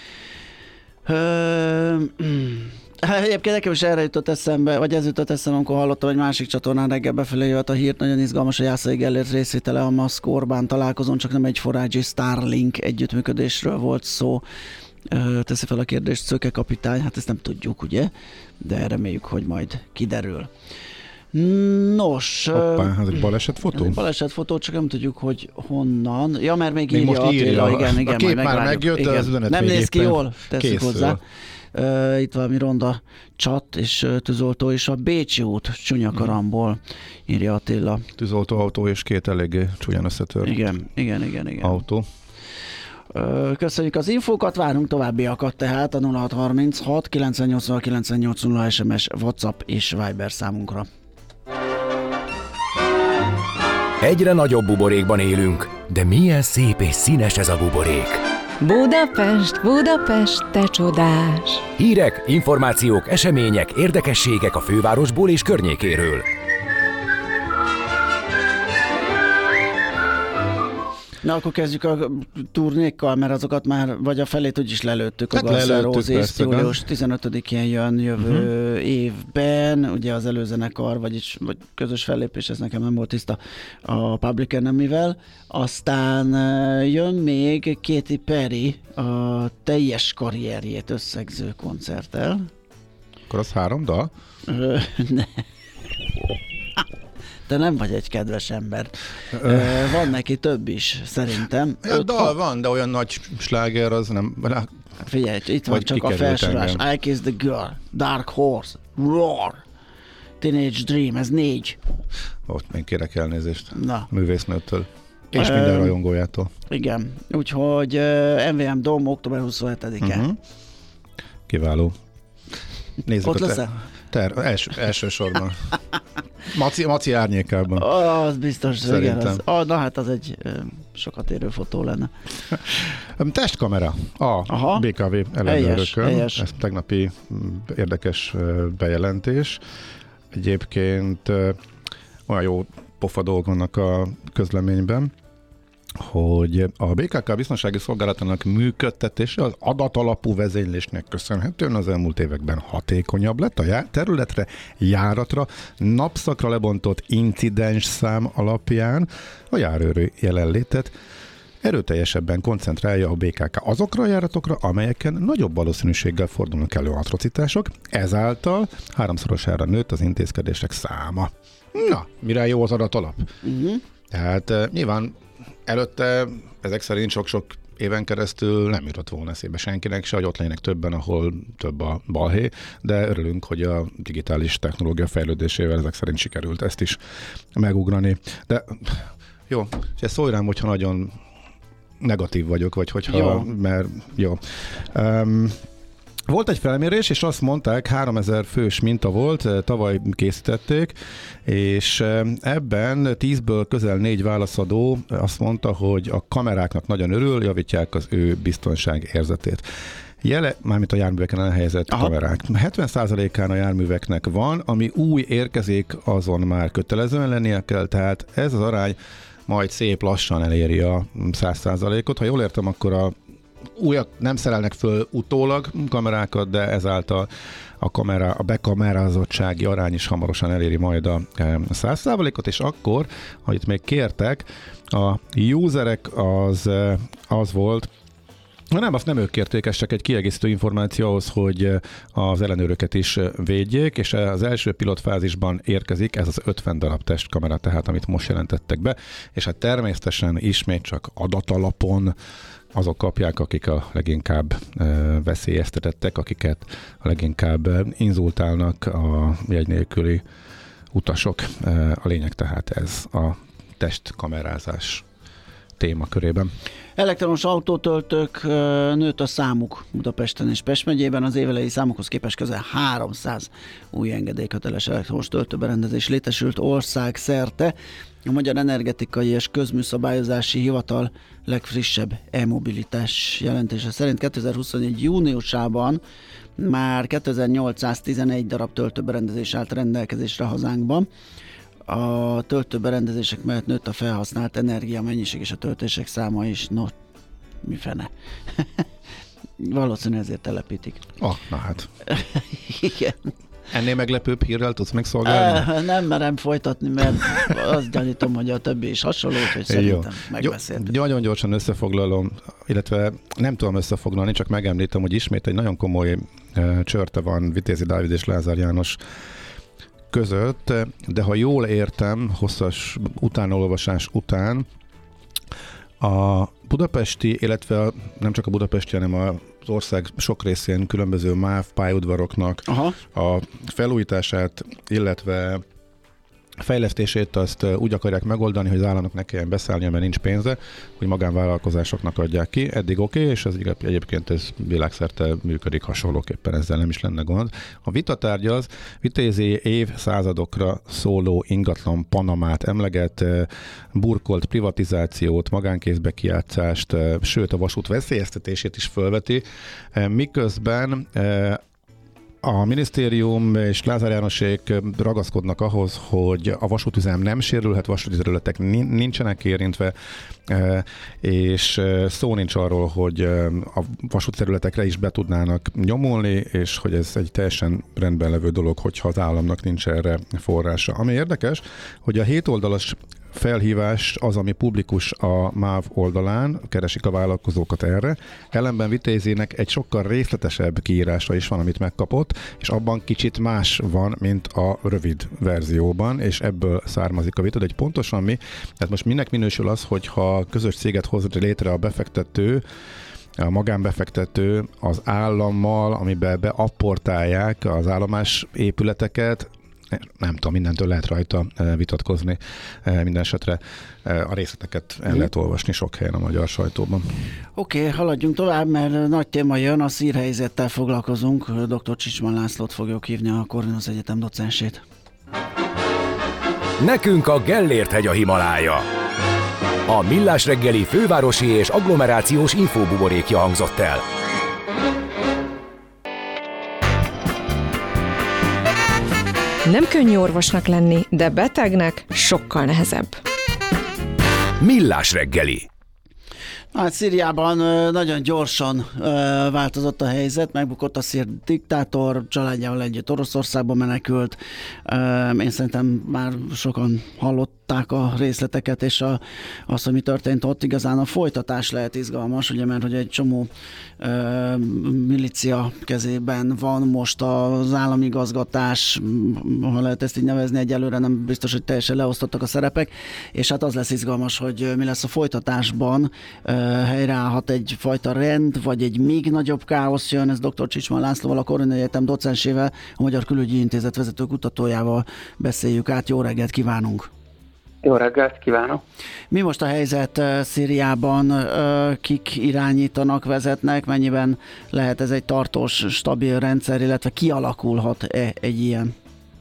Egyébként nekem is erre jutott eszembe, vagy ez jutott eszembe, amikor hallottam egy másik csatornán reggel befelé jött a hírt, nagyon izgalmas, a Jászai Gellért részvétele a Musk Orbán találkozón, csak nem egy forrágyi Starlink együttműködésről volt szó. Teszi fel a kérdést Szöke kapitány, hát ezt nem tudjuk, ugye? De reméljük, hogy majd kiderül. Nos... Hoppá, ez egy balesetfotó? Egy balesetfotó, csak nem tudjuk, hogy honnan. Ja, mert még írja Attila, igen, a kép már megjött, igen. Az üzenet nem néz ki jól, tesszük készül hozzá. Itt valami ronda csat és tűzoltó, és a Bécsi út Csúnyakaramból, írja Attila. Tűzoltóautó és 2 eléggé csúnyán összetört Igen. autó. Köszönjük az infókat, várunk továbbiakat tehát a 0636 980 980 SMS, WhatsApp és Viber számunkra. Egyre nagyobb buborékban élünk, de milyen szép és színes ez a buborék. Budapest, Budapest, te csodás! Hírek, információk, események, érdekességek a fővárosból és környékéről. Na, akkor kezdjük a turnékkal, mert azokat már, vagy a felét úgyis lelőttük. Hát a Guns N' Roses július 15-én jön jövő évben, ugye az előzenekar, vagy közös fellépés, ez nekem nem volt tiszta a Public Enemy-vel. Aztán jön még Katy Perry a teljes karrierjét összegző koncerttel. Akkor az 3 dal? Ne. te nem vagy egy kedves ember. Van neki több is, szerintem. Dal van, de olyan nagy sláger az nem... Figyelj, itt van csak a felsorolás. I Kiss the Girl, Dark Horse, Roar, Teenage Dream, ez 4. Ott még kérek elnézést. Na. Művésznőtől. És minden rajongójától. Igen, úgyhogy MVM Dome október 27-e. Kiváló. Nézzük ott leszel? Elsősorban. Maci árnyékában. Az biztos, szerintem. Igen, na hát az egy sokat érő fotó lenne. Testkamera a BKV ellenőrökön. Ez tegnapi érdekes bejelentés. Egyébként olyan jó pofa dolgok vannak a közleményben, hogy a BKK biztonsági szolgálatának működtetése az adatalapú vezénylésnek köszönhetően az elmúlt években hatékonyabb lett. A területre, járatra, napszakra lebontott incidens szám alapján a járőrű jelenlétet erőteljesebben koncentrálja a BKK azokra a járatokra, amelyeken nagyobb valószínűséggel fordulnak elő atrocitások, ezáltal 3-szorosára nőtt az intézkedések száma. Na, mire jó az adatalap? Tehát nyilván előtte ezek szerint sok-sok éven keresztül nem jutott volna eszébe senkinek se, hogy ott legyenek többen, ahol több a balhé, de örülünk, hogy a digitális technológia fejlődésével ezek szerint sikerült ezt is megugrani. De jó, és ez szólj rám, hogyha nagyon negatív vagyok, vagy hogyha, jó. Mert jó. Volt egy felmérés, és azt mondták, 3000 fős minta volt, tavaly készítették, és ebben 10-ből közel 4 válaszadó azt mondta, hogy a kameráknak nagyon örül, javítják az ő biztonságérzetét. Mármint a járműveken elhelyezett kamerák. 70%-án a járműveknek van, ami új érkezik, azon már kötelezően lennie kell, tehát ez az arány majd szép lassan eléri a 100%-ot. Ha jól értem, akkor a újak nem szerelnek föl utólag kamerákat, de ezáltal a bekamerázottsági arány is hamarosan eléri majd a 100%-ot, és akkor, ha itt még kértek, a userek az volt, nem, azt nem ők kérték, ez csak egy kiegészítő információ ahhoz, hogy az ellenőröket is védjék, és az első pilotfázisban érkezik ez az 50 darab testkamera, tehát amit most jelentettek be, és hát természetesen ismét csak adatalapon azok kapják, akik a leginkább veszélyeztetettek, akiket a leginkább inzultálnak a jegy nélküli utasok. A lényeg tehát ez a testkamerázás témakörében. Elektromos autótöltők nőtt a számuk Budapesten és Pest megyében. Az évelei számokhoz képest közel 300 új engedélyköteles elektromos töltőberendezés létesült országszerte. A Magyar Energetikai és Közműszabályozási Hivatal legfrissebb e-mobilitás jelentése szerint 2021. júniusában már 2811 darab töltőberendezés állt rendelkezésre hazánkban. A töltőberendezések mellett nőtt a felhasznált energiamennyiség és a töltések száma is. No, mi fene? Valószínűleg ezért telepítik. Na hát. Igen. Ennél meglepőbb hírrel tudsz megszolgálni? Nem merem folytatni, mert azt gyanítom, hogy a többi is hasonló, úgyhogy szerintem megbeszéltük. Nagyon gyorsan összefoglalom, illetve nem tudom összefoglalni, csak megemlítem, hogy ismét egy nagyon komoly csörte van Vitézi Dávid és Lázár János között, de ha jól értem, hosszas utánolvasás után, a budapesti, illetve nem csak a budapesti, hanem az ország sok részén különböző MÁV pályaudvaroknak a felújítását, illetve fejlesztését azt úgy akarják megoldani, hogy az államnak ne kelljen beszállnia, mert nincs pénze, hogy magánvállalkozásoknak adják ki. Eddig oké, és ez egyébként ez világszerte működik hasonlóképpen, ezzel nem is lenne gond. A vitatárgy az Vitézi évszázadokra szóló ingatlan Panamát emleget, burkolt privatizációt, magánkézbe kijátszást, sőt a vasút veszélyeztetését is fölveti, miközben a minisztérium és Lázár Jánosék ragaszkodnak ahhoz, hogy a vasútüzem nem sérülhet, vasúti területek nincsenek érintve, és szó nincs arról, hogy a vasúti területekre is be tudnának nyomulni, és hogy ez egy teljesen rendben levő dolog, hogyha az államnak nincs erre forrása. Ami érdekes, hogy a 7 oldalas felhívás az, ami publikus a MÁV oldalán, keresik a vállalkozókat erre. Ellenben Vitézének egy sokkal részletesebb kiírása is van, amit megkapott, és abban kicsit más van, mint a rövid verzióban, és ebből származik a vita. De egy pontosan mi, tehát most minek minősül az, hogyha közös céget hoz létre a befektető, a magánbefektető az állammal, amiben beapportálják az állomás épületeket, nem tudom, mindentől lehet rajta vitatkozni, minden esetre a részleteket el lehet olvasni sok helyen a magyar sajtóban. Oké, haladjunk tovább, mert nagy téma jön, a szírhelyzettel foglalkozunk. Dr. Csicsman Lászlót fogjuk hívni, a Corvinus Egyetem docensét. Nekünk a Gellért-hegy a Himalája. A Millás reggeli fővárosi és agglomerációs infóbuborékja hangzott el. Nem könnyű orvosnak lenni, de betegnek sokkal nehezebb. Millás reggeli. Hát Szíriában nagyon gyorsan változott a helyzet, megbukott a szír diktátor, családjával együtt Oroszországba menekült. Én szerintem már sokan hallották a részleteket, és azt, hogy mi történt ott, igazán a folytatás lehet izgalmas, ugye, mert hogy egy csomó milícia kezében van most az államigazgatás, ha lehet ezt így nevezni, egyelőre nem biztos, hogy teljesen leosztottak a szerepek, és hát az lesz izgalmas, hogy mi lesz a folytatásban, helyreállhat egyfajta rend, vagy egy még nagyobb káosz jön, ez dr. Csicsman Lászlóval, a Corvinus Egyetem docensével, a Magyar Külügyi Intézet vezető kutatójával beszéljük át. Jó reggelt kívánunk! Jó reggelt kívánok! Mi most a helyzet Szíriában? Kik irányítanak, vezetnek? Mennyiben lehet ez egy tartós, stabil rendszer, illetve kialakulhat-e egy ilyen?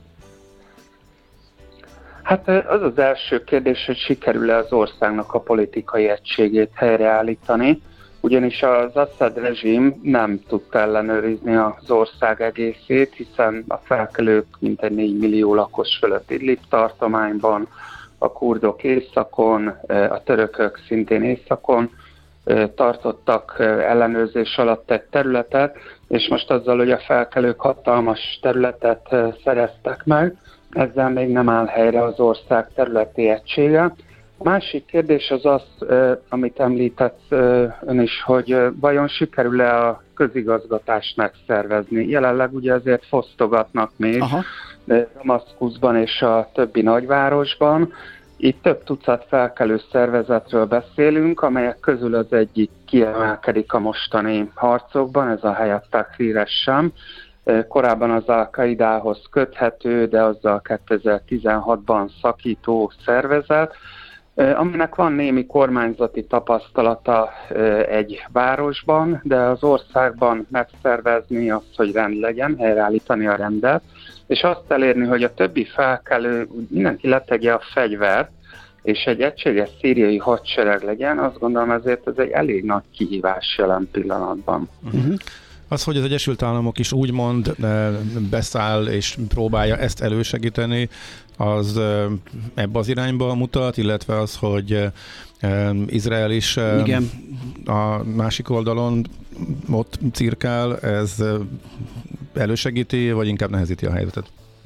Hát az az első kérdés, hogy sikerül-e az országnak a politikai egységét helyreállítani, ugyanis az Assad rezsim nem tudta ellenőrizni az ország egészét, hiszen a felkelők mintegy 4 millió lakos fölött Idlib tartományban, a kurdok északon, a törökök szintén északon tartottak ellenőrzés alatt egy területet, és most azzal, hogy a felkelők hatalmas területet szereztek meg, ezzel még nem áll helyre az ország területi egysége. A másik kérdés az az, amit említett ön is, hogy vajon sikerül-e a közigazgatást megszervezni. Jelenleg ugye azért fosztogatnak még Damaszkuszban és a többi nagyvárosban. Itt több tucat felkelő szervezetről beszélünk, amelyek közül az egyik kiemelkedik a mostani harcokban, ez a Hayat Tahrir es-Sham. Korábban az Al-Qaidához köthető, de azzal 2016-ban szakító szervezet, aminek van némi kormányzati tapasztalata egy városban, de az országban megszervezni azt, hogy rend legyen, helyreállítani a rendet, és azt elérni, hogy a többi felkelő, mindenki letegye a fegyvert, és egy egységes szíriai hadsereg legyen, azt gondolom ezért ez egy elég nagy kihívás jelen pillanatban. Az, hogy az Egyesült Államok is úgymond beszáll és próbálja ezt elősegíteni, az ebbe az irányba mutat, illetve az, hogy Izrael is igen, a másik oldalon ott cirkál, ez elősegíti, vagy inkább nehezíti a helyzetet?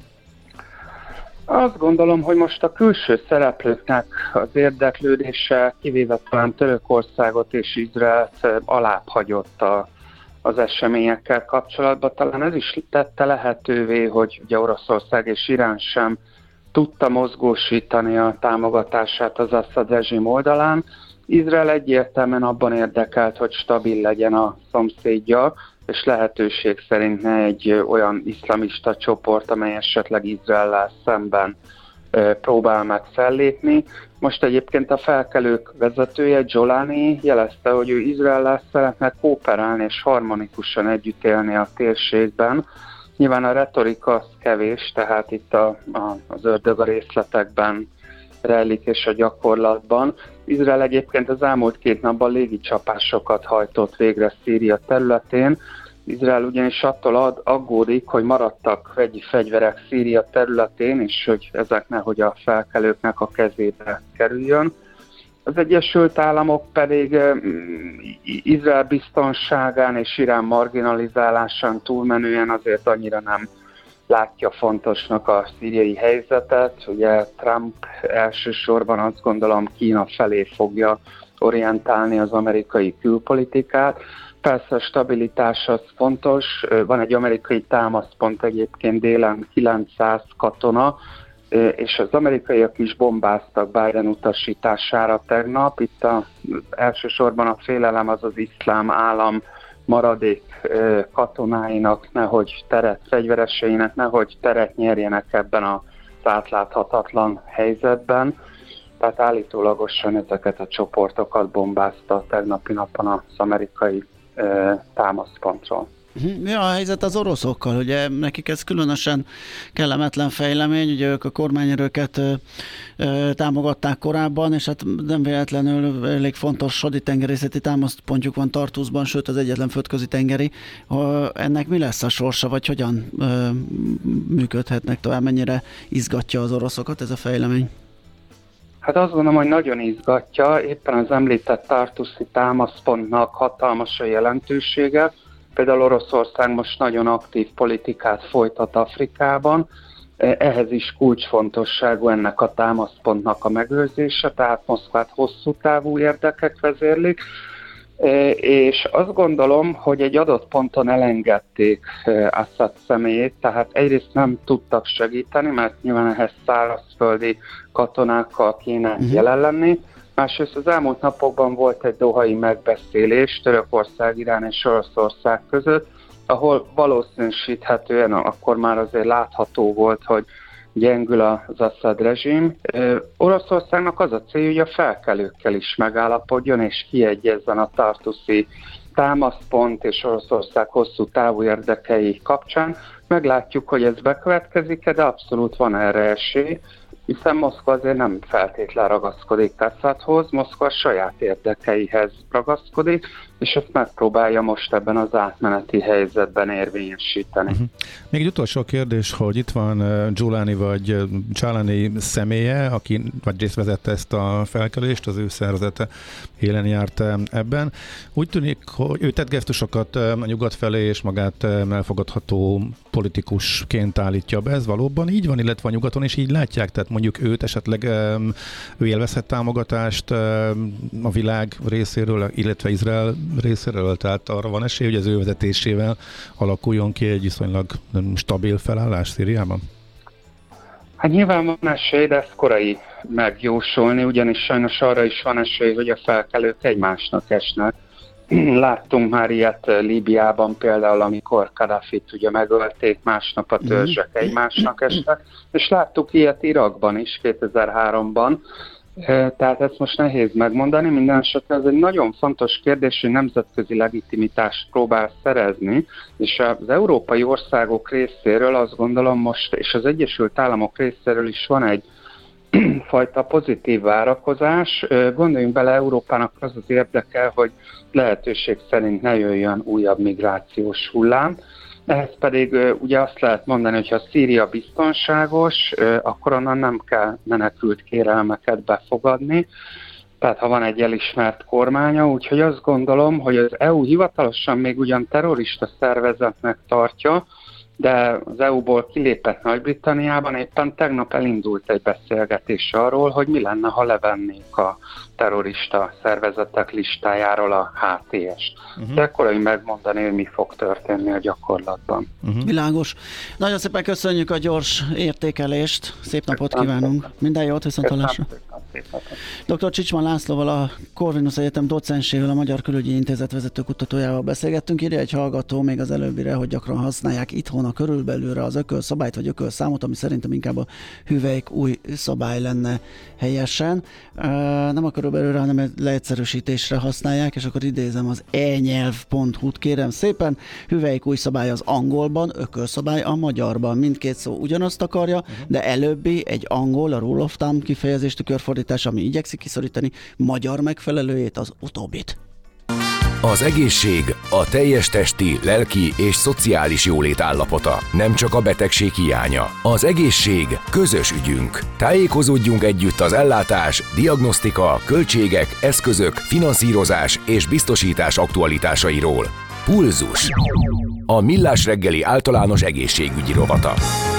Azt gondolom, hogy most a külső szereplőknek az érdeklődése, kivéve talán Törökországot és Izraelt alább hagyott az eseményekkel kapcsolatban. Talán ez is tette lehetővé, hogy ugye Oroszország és Irán sem tudta mozgósítani a támogatását az Assad rezsim oldalán. Izrael egyértelműen abban érdekelt, hogy stabil legyen a szomszédja, és lehetőség szerint ne egy olyan iszlamista csoport, amely esetleg Izraellel szemben próbál meg fellépni. Most egyébként a felkelők vezetője, Jolani jelezte, hogy ő Izraellel szeretne kooperálni és harmonikusan együtt élni a térségben. Nyilván a retorika az kevés, tehát itt az ördög a részletekben rejlik és a gyakorlatban. Izrael egyébként az elmúlt 2 napban légicsapásokat hajtott végre Szíria területén. Izrael ugyanis attól aggódik, hogy maradtak vegyi fegyverek Szíria területén, és hogy ezek nehogy a felkelőknek a kezébe kerüljön. Az Egyesült Államok pedig Izrael biztonságán és Irán marginalizálásán túlmenően azért annyira nem látja fontosnak a szíriai helyzetet. Ugye Trump elsősorban azt gondolom Kína felé fogja orientálni az amerikai külpolitikát. Persze a stabilitás az fontos, van egy amerikai támaszpont egyébként délen 900 katona, és az amerikaiak is bombáztak Biden utasítására tegnap. Itt elsősorban a félelem az az iszlám állam maradék katonáinak, nehogy fegyvereseinek, nehogy teret nyerjenek ebben az átláthatatlan helyzetben. Tehát állítólagosan ezeket a csoportokat bombázta a tegnapi napon az amerikai támaszpontról. Mi a helyzet az oroszokkal? Ugye nekik ez különösen kellemetlen fejlemény, ugye ők a kormányerőket támogatták korábban, és hát nem véletlenül elég fontos haditengerészeti támaszpontjuk van Tartusban, sőt az egyetlen földközi tengeri. Ennek mi lesz a sorsa, vagy hogyan működhetnek tovább, mennyire izgatja az oroszokat ez a fejlemény? Hát azt gondolom, hogy nagyon izgatja, éppen az említett tartuszi támaszpontnak hatalmas a jelentősége. Például Oroszország most nagyon aktív politikát folytat Afrikában, ehhez is kulcsfontosságú ennek a támaszpontnak a megőrzése, tehát Moszkvát hosszú távú érdekek vezérlik, és azt gondolom, hogy egy adott ponton elengedték Assad személyét, tehát egyrészt nem tudtak segíteni, mert nyilván ehhez szárazföldi katonákkal kéne jelen lenni. Másrészt az elmúlt napokban volt egy dohai megbeszélés Törökország, Irán és Oroszország között, ahol valószínűsíthetően akkor már azért látható volt, hogy gyengül az Assad rezsim. Oroszországnak az a célja, hogy a felkelőkkel is megállapodjon és kiegyezzen a tartuszi támaszpont és Oroszország hosszú távú érdekei kapcsán. Meglátjuk, hogy ez bekövetkezik, de abszolút van erre esély, hiszen Moszkva azért nem feltétlen ragaszkodik Assadhoz, Moszkva saját érdekeihez ragaszkodik, és ezt megpróbálja most ebben az átmeneti helyzetben érvényesíteni. Még egy utolsó kérdés, hogy itt van Giuliani vagy Csalani személye, aki vagy részt vezette ezt a felkelést, az ő szervezete élen járt ebben. Úgy tűnik, hogy ő tett gesztusokat a nyugat felé, és magát elfogadható politikusként állítja be. Ez valóban így van, illetve a nyugaton is így látják? Tehát mondjuk őt esetleg ő élvezhet támogatást a világ részéről, illetve Izrael részéről, tehát arra van esély, hogy az ő vezetésével alakuljon ki egy viszonylag stabil felállás Szíriában? Hát nyilván van esély, de ez korai megjósolni, ugyanis sajnos arra is van esély, hogy a felkelők egymásnak esnek. Láttunk már ilyet Líbiában például, amikor Kadhafit ugye megölték, másnap a törzsek egymásnak estek, és láttuk ilyet Irakban is 2003-ban, tehát ezt most nehéz megmondani, minden esetre ez egy nagyon fontos kérdés, hogy nemzetközi legitimitást próbál szerezni, és az európai országok részéről azt gondolom most, és az Egyesült Államok részéről is van egy fajta pozitív várakozás. Gondoljunk bele, Európának az az érdeke, hogy lehetőség szerint ne jöjjön újabb migrációs hullám. Ehhez pedig ugye azt lehet mondani, hogy ha Szíria biztonságos, akkor onnan nem kell menekült kérelmeket befogadni, tehát ha van egy elismert kormánya, úgyhogy azt gondolom, hogy az EU hivatalosan még ugyan terrorista szervezetnek tartja, de az EU-ból kilépett Nagy-Britanniában éppen tegnap elindult egy beszélgetés arról, hogy mi lenne, ha levennék a terrorista szervezetek listájáról a HTS-t. De korai megmondani, hogy mi fog történni a gyakorlatban. Világos. Nagyon szépen köszönjük a gyors értékelést, szép napot kívánunk. Minden jót, viszontlátásra. Dr. Csicsman Lászlóval, a Corvinus Egyetem docensével, a Magyar Külügyi Intézet vezető kutatójával beszélgettünk. Írja egy hallgató még az előbbire, hogy gyakran használják itthon a körülbelülre az ökölszabályt, vagy ökölszámot, ami szerintem inkább a hüvelyk új szabály lenne helyesen. Nem a körülbelülre, hanem egy leegyszerűsítésre használják, és akkor idézem az enyelv.hu-t, kérem szépen. Hüvelyk új szabály az angolban, ökölszabály a magyarban. Mindkét szó ugyanazt akarja, de előbbi egy angol, a rule of thumb kifejezést, körfordítás, ami igyekszik kiszorítani magyar megfelelőjét, az utóbbit. Az egészség a teljes testi, lelki és szociális jólét állapota, nem csak a betegség hiánya. Az egészség közös ügyünk. Tájékozódjunk együtt az ellátás, diagnosztika, költségek, eszközök, finanszírozás és biztosítás aktualitásairól. Pulzus. a Millás reggeli általános egészségügyi rovata.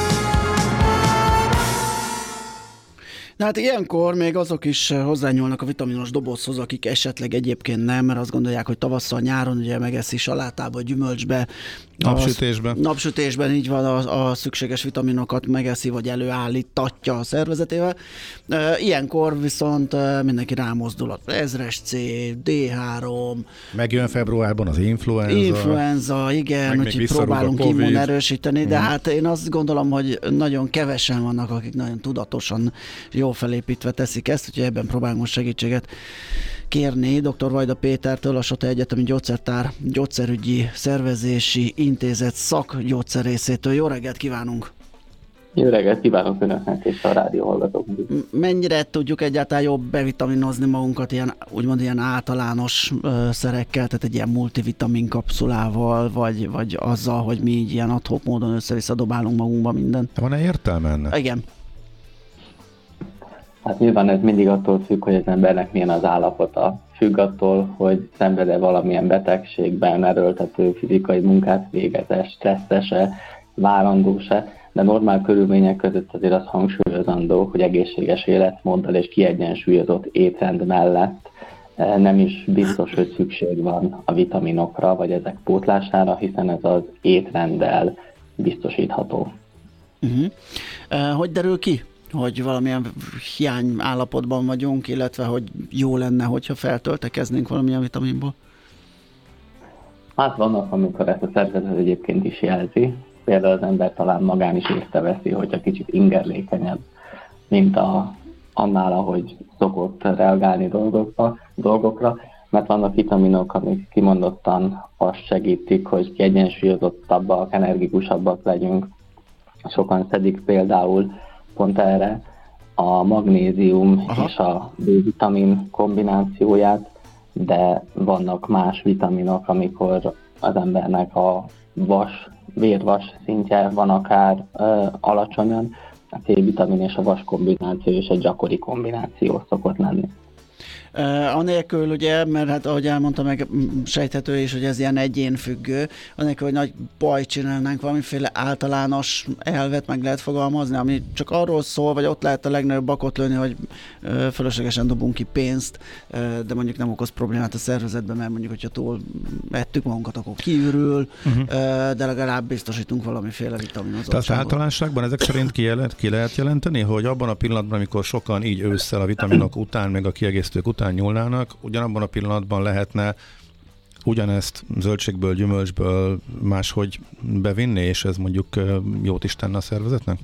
Na hát ilyenkor még azok is hozzányúlnak a vitaminos dobozhoz, akik esetleg egyébként nem, mert azt gondolják, hogy tavasszal, nyáron ugye megeszi salátába, gyümölcsbe, napsütésben így van, a szükséges vitaminokat megeszi, vagy előállítatja a szervezetével. Ilyenkor viszont mindenki rámozdul az ezres C, D3. Megjön februárban az influenza, igen, úgyhogy próbálunk immunerősíteni, de hát én azt gondolom, hogy nagyon kevesen vannak, akik nagyon tudatosan jól felépítve teszik ezt, úgyhogy ebben próbálunk most segítséget kérni dr. Vajda Pétertől, a Sota Egyetemi Gyógyszertár Gyógyszerügyi Szervezési Intézet szakgyógyszerészétől. Jó reggelt kívánunk! Jó reggelt kívánok önöknek és a rádió hallgatóknak. Mennyire tudjuk egyáltalán jobb bevitaminozni magunkat ilyen, úgymond ilyen általános szerekkel, tehát egy ilyen multivitamin kapszulával, vagy azzal, hogy mi így ilyen ad hoc módon össze-vissza dobálunk magunkba mindent? Van-e értelme ennek? Igen. Hát nyilván ez mindig attól függ, hogy az embernek milyen az állapota. Függ attól, hogy szenved-e valamilyen betegségben, erőltető fizikai munkát végez-e, stresszese, várandós-e, de normál körülmények között azért az hangsúlyozandó, hogy egészséges életmóddal és kiegyensúlyozott étrend mellett nem is biztos, hogy szükség van a vitaminokra, vagy ezek pótlására, hiszen ez az étrenddel biztosítható. Hogy derül ki, hogy valamilyen hiány állapotban vagyunk, illetve hogy jó lenne, hogyha feltöltekeznénk valamilyen vitaminból? Hát vannak, amikor ezt a szervezet egyébként is jelzi. Például az ember talán magán is észreveszi, hogyha kicsit ingerlékenyebb, mint annál, ahogy szokott reagálni dolgokra, mert vannak vitaminok, amik kimondottan azt segítik, hogy kiegyensúlyozottabbak, energikusabbak legyünk. Sokan szedik például pont erre a magnézium és a D-vitamin kombinációját, de vannak más vitaminok, amikor az embernek a vérvas szintje van akár alacsonyan, a C-vitamin és a vas kombináció és egy gyakori kombináció szokott lenni. Anélkül ugye, mert hát ahogy elmondta, meg sejthető is, hogy ez ilyen egyénfüggő, anélkül, hogy nagy baj csinálnánk, valamiféle általános elvet meg lehet fogalmazni, ami csak arról szól, vagy ott lehet a legnagyobb bakot lőni, hogy fölöslegesen dobunk ki pénzt, de mondjuk nem okoz problémát a szervezetben, mert mondjuk, hogyha túl ettük magunkat, akkor kiürül, de legalább biztosítunk valamiféle vitaminozottságot. Tehát általánosságban ezek szerint ki lehet jelenteni, hogy abban a pillanatban, amikor sokan így ősszel a vitaminok után, meg a kiegészítők után nyúlnának, ugyanabban a pillanatban lehetne ugyanezt zöldségből, gyümölcsből máshogy bevinni, és ez mondjuk jót is tenne a szervezetnek?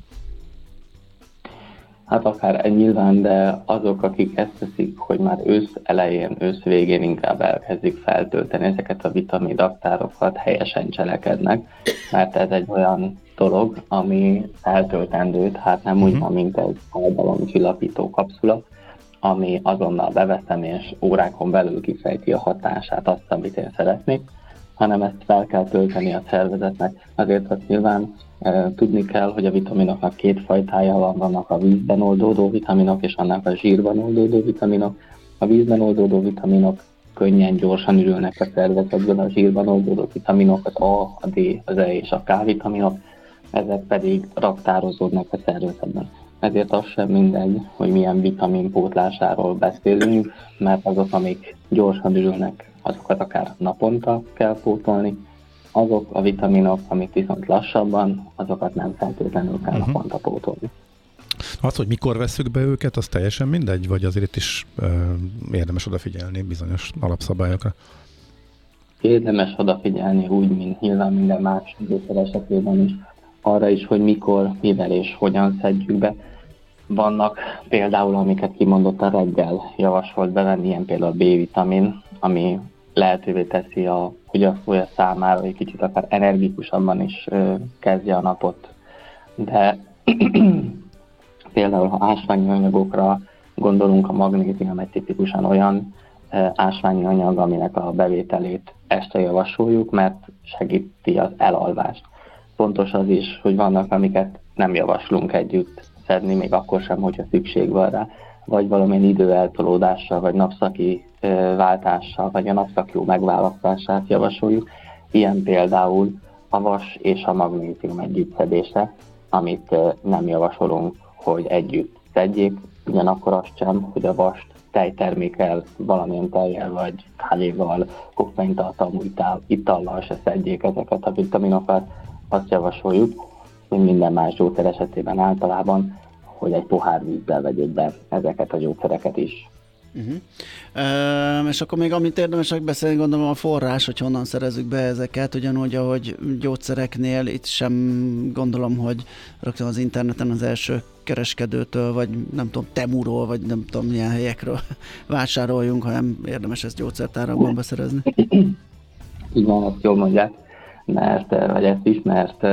Hát akár nyilván, de azok, akik ezt teszik, hogy már ősz elején, ősz végén inkább elkezdik feltölteni ezeket a vitamin raktárokat, helyesen cselekednek, mert ez egy olyan dolog, ami feltöltendő, tehát nem úgy van, mint egy fájdalomcsillapító kapszula, ami azonnal beveszem, és órákon belül kifejti a hatását, azt, amit én szeretnék, hanem ezt fel kell tölteni a szervezetnek. Azért azt nyilván tudni kell, hogy a vitaminoknak két fajtája van, vannak a vízben oldódó vitaminok, és vannak a zsírban oldódó vitaminok. A vízben oldódó vitaminok könnyen, gyorsan ürülnek a szervezetből, a zsírban oldódó vitaminok, az A, a D, az E és a K vitaminok, ezek pedig raktározódnak a szervezetben. Ezért az sem mindegy, hogy milyen vitamin pótlásáról beszélünk, mert azok, amik gyorsan ürülnek, azokat akár naponta kell pótolni, azok a vitaminok, amik viszont lassabban, azokat nem feltétlenül kell naponta pótolni. Az, hogy mikor vesszük be őket, az teljesen mindegy, vagy azért itt is érdemes odafigyelni bizonyos alapszabályokra? Érdemes odafigyelni úgy, mint nyilván minden más gyógyszer esetében is, arra is, hogy mikor, mivel és hogyan szedjük be. Vannak például, amiket kimondottan reggel javasolt bevenni, ilyen például a B-vitamin, ami lehetővé teszi a fogyasztója számára, hogy kicsit akár energikusabban is kezdje a napot. De például, ha ásványi anyagokra gondolunk, a magnézium egy tipikusan olyan ásványi anyag, aminek a bevételét este javasoljuk, mert segíti az elalvást. Fontos az is, hogy vannak, amiket nem javaslunk együtt szedni, még akkor sem, hogyha szükség van rá, vagy valamilyen időeltolódással, vagy napszaki váltással, vagy a napszak jó megválasztását javasoljuk. Ilyen például a vas és a magnézium együttszedése, amit nem javasolunk, hogy együtt szedjék, ugyanakkor azt sem, hogy a vast tejtermékkel, valamilyen tejjel vagy kávéval, koffeintartalmú itallal se szedjék ezeket a vitaminokat. Azt javasoljuk, hogy minden más gyógyszer esetében általában, hogy egy pohár vízzel vegyék be ezeket a gyógyszereket is. És akkor még amit érdemes megbeszélni, gondolom a forrás, hogy honnan szerezzük be ezeket, ugyanúgy, ahogy gyógyszereknél, itt sem gondolom, hogy rögtön az interneten az első kereskedőtől, vagy nem tudom, Temuról, vagy nem tudom milyen helyekről vásároljunk, hanem érdemes ezt gyógyszertárakban beszerezni. Így van, azt jól mondják, vagy ezt is, mert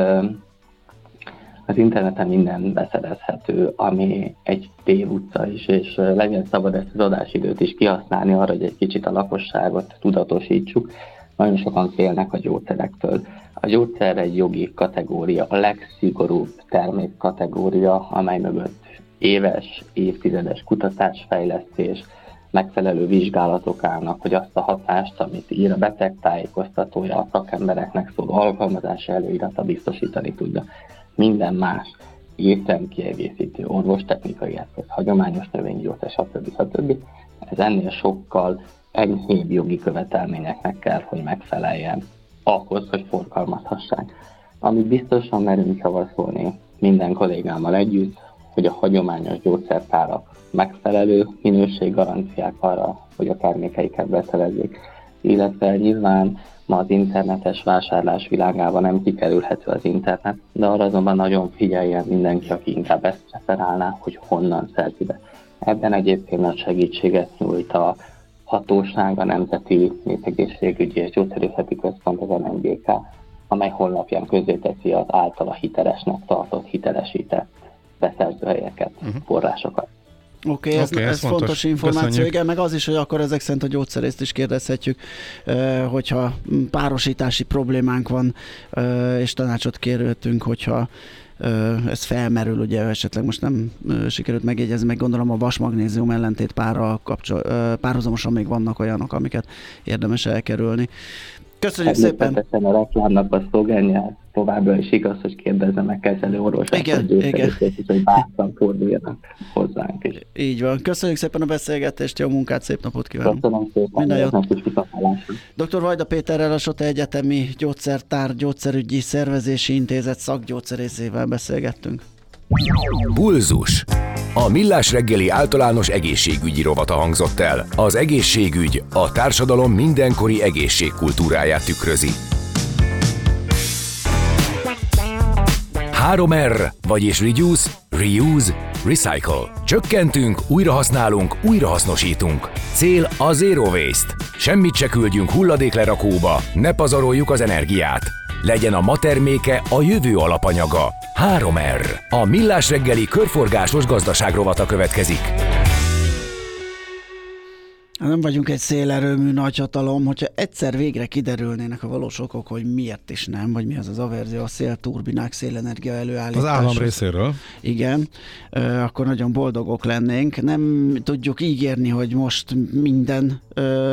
az interneten minden beszerezhető, ami egy tévutca is, és legyen szabad ezt az adásidőt is kihasználni arra, hogy egy kicsit a lakosságot tudatosítsuk. Nagyon sokan félnek a gyógyszerektől. A gyógyszer egy jogi kategória, a legszigorúbb termékkategória, amely mögött éves, évtizedes kutatásfejlesztés, megfelelő vizsgálatok állnak, hogy azt a hatást, amit ír a beteg tájékoztatója, a szakembereknek szóló alkalmazási előírata biztosítani tudja. Minden más értelmkiegészítő orvostechnikai eszköz, hagyományos növénygyógyszer, stb. Ez ennél sokkal enyhébb jogi követelményeknek kell, hogy megfeleljen ahhoz, hogy forgalmazhassák. Amit biztosan merünk javasolni minden kollégámmal együtt, hogy a hagyományos gyógyszertárak megfelelő minőséggaranciák arra, hogy a termékeiket beszerezzék, illetve nyilván ma az internetes vásárlás világában nem kikerülhető az internet, de arra azonban nagyon figyeljen mindenki, aki inkább ezt preferálná, hogy honnan szerzi be. Ebben egyébként nagy segítséget nyújt a hatóság, a Nemzeti Népegészségügyi és Gyógyszerészeti Központ, az NNGK, amely honlapján közzéteszi az általa hitelesnek tartott, hitelesített beszerzőhelyeket, forrásokat. Oké, ez fontos információ. Köszönjük. Igen, meg az is, hogy akkor ezek szerint a gyógyszerészt is kérdezhetjük, hogyha párosítási problémánk van, és tanácsot kérhetünk, hogyha ez felmerül, ugye esetleg most nem sikerült megjegyezni, meg gondolom a vas-magnézium ellentét párhuzamosan még vannak olyanok, amiket érdemes elkerülni. Köszönjük szépen! A reklámnak a szlogenje továbbra is igaz, hogy kérdezze meg kezelő orvosokat, hogy bátran forduljanak hozzánk is. Így van. Köszönjük szépen a beszélgetést, jó munkát, szép napot kívánunk! Köszönöm szépen! Minden jót! Dr. Vajda Péterrel, a Sote Egyetemi Gyógyszertár Gyógyszerügyi Szervezési Intézet szakgyógyszerészével beszélgettünk. Pulzus. A Millás reggeli általános egészségügyi rovata hangzott el. Az egészségügy a társadalom mindenkori egészségkultúráját tükrözi. 3R, vagyis Reduce, Reuse, Recycle. Csökkentünk, újrahasználunk, újrahasznosítunk. Cél a Zero Waste. Semmit se küldjünk hulladéklerakóba, ne pazaroljuk az energiát. Legyen a ma terméke a jövő alapanyaga. 3R. A Millás reggeli körforgásos gazdaságrovata következik. Nem vagyunk egy szélerőmű nagyhatalom, hogyha egyszer végre kiderülnének a valós okok, hogy miért is nem, vagy mi az averzió a szélturbinák, szélenergia előállítása. Az állam részéről. Igen, akkor nagyon boldogok lennénk. Nem tudjuk ígérni, hogy most minden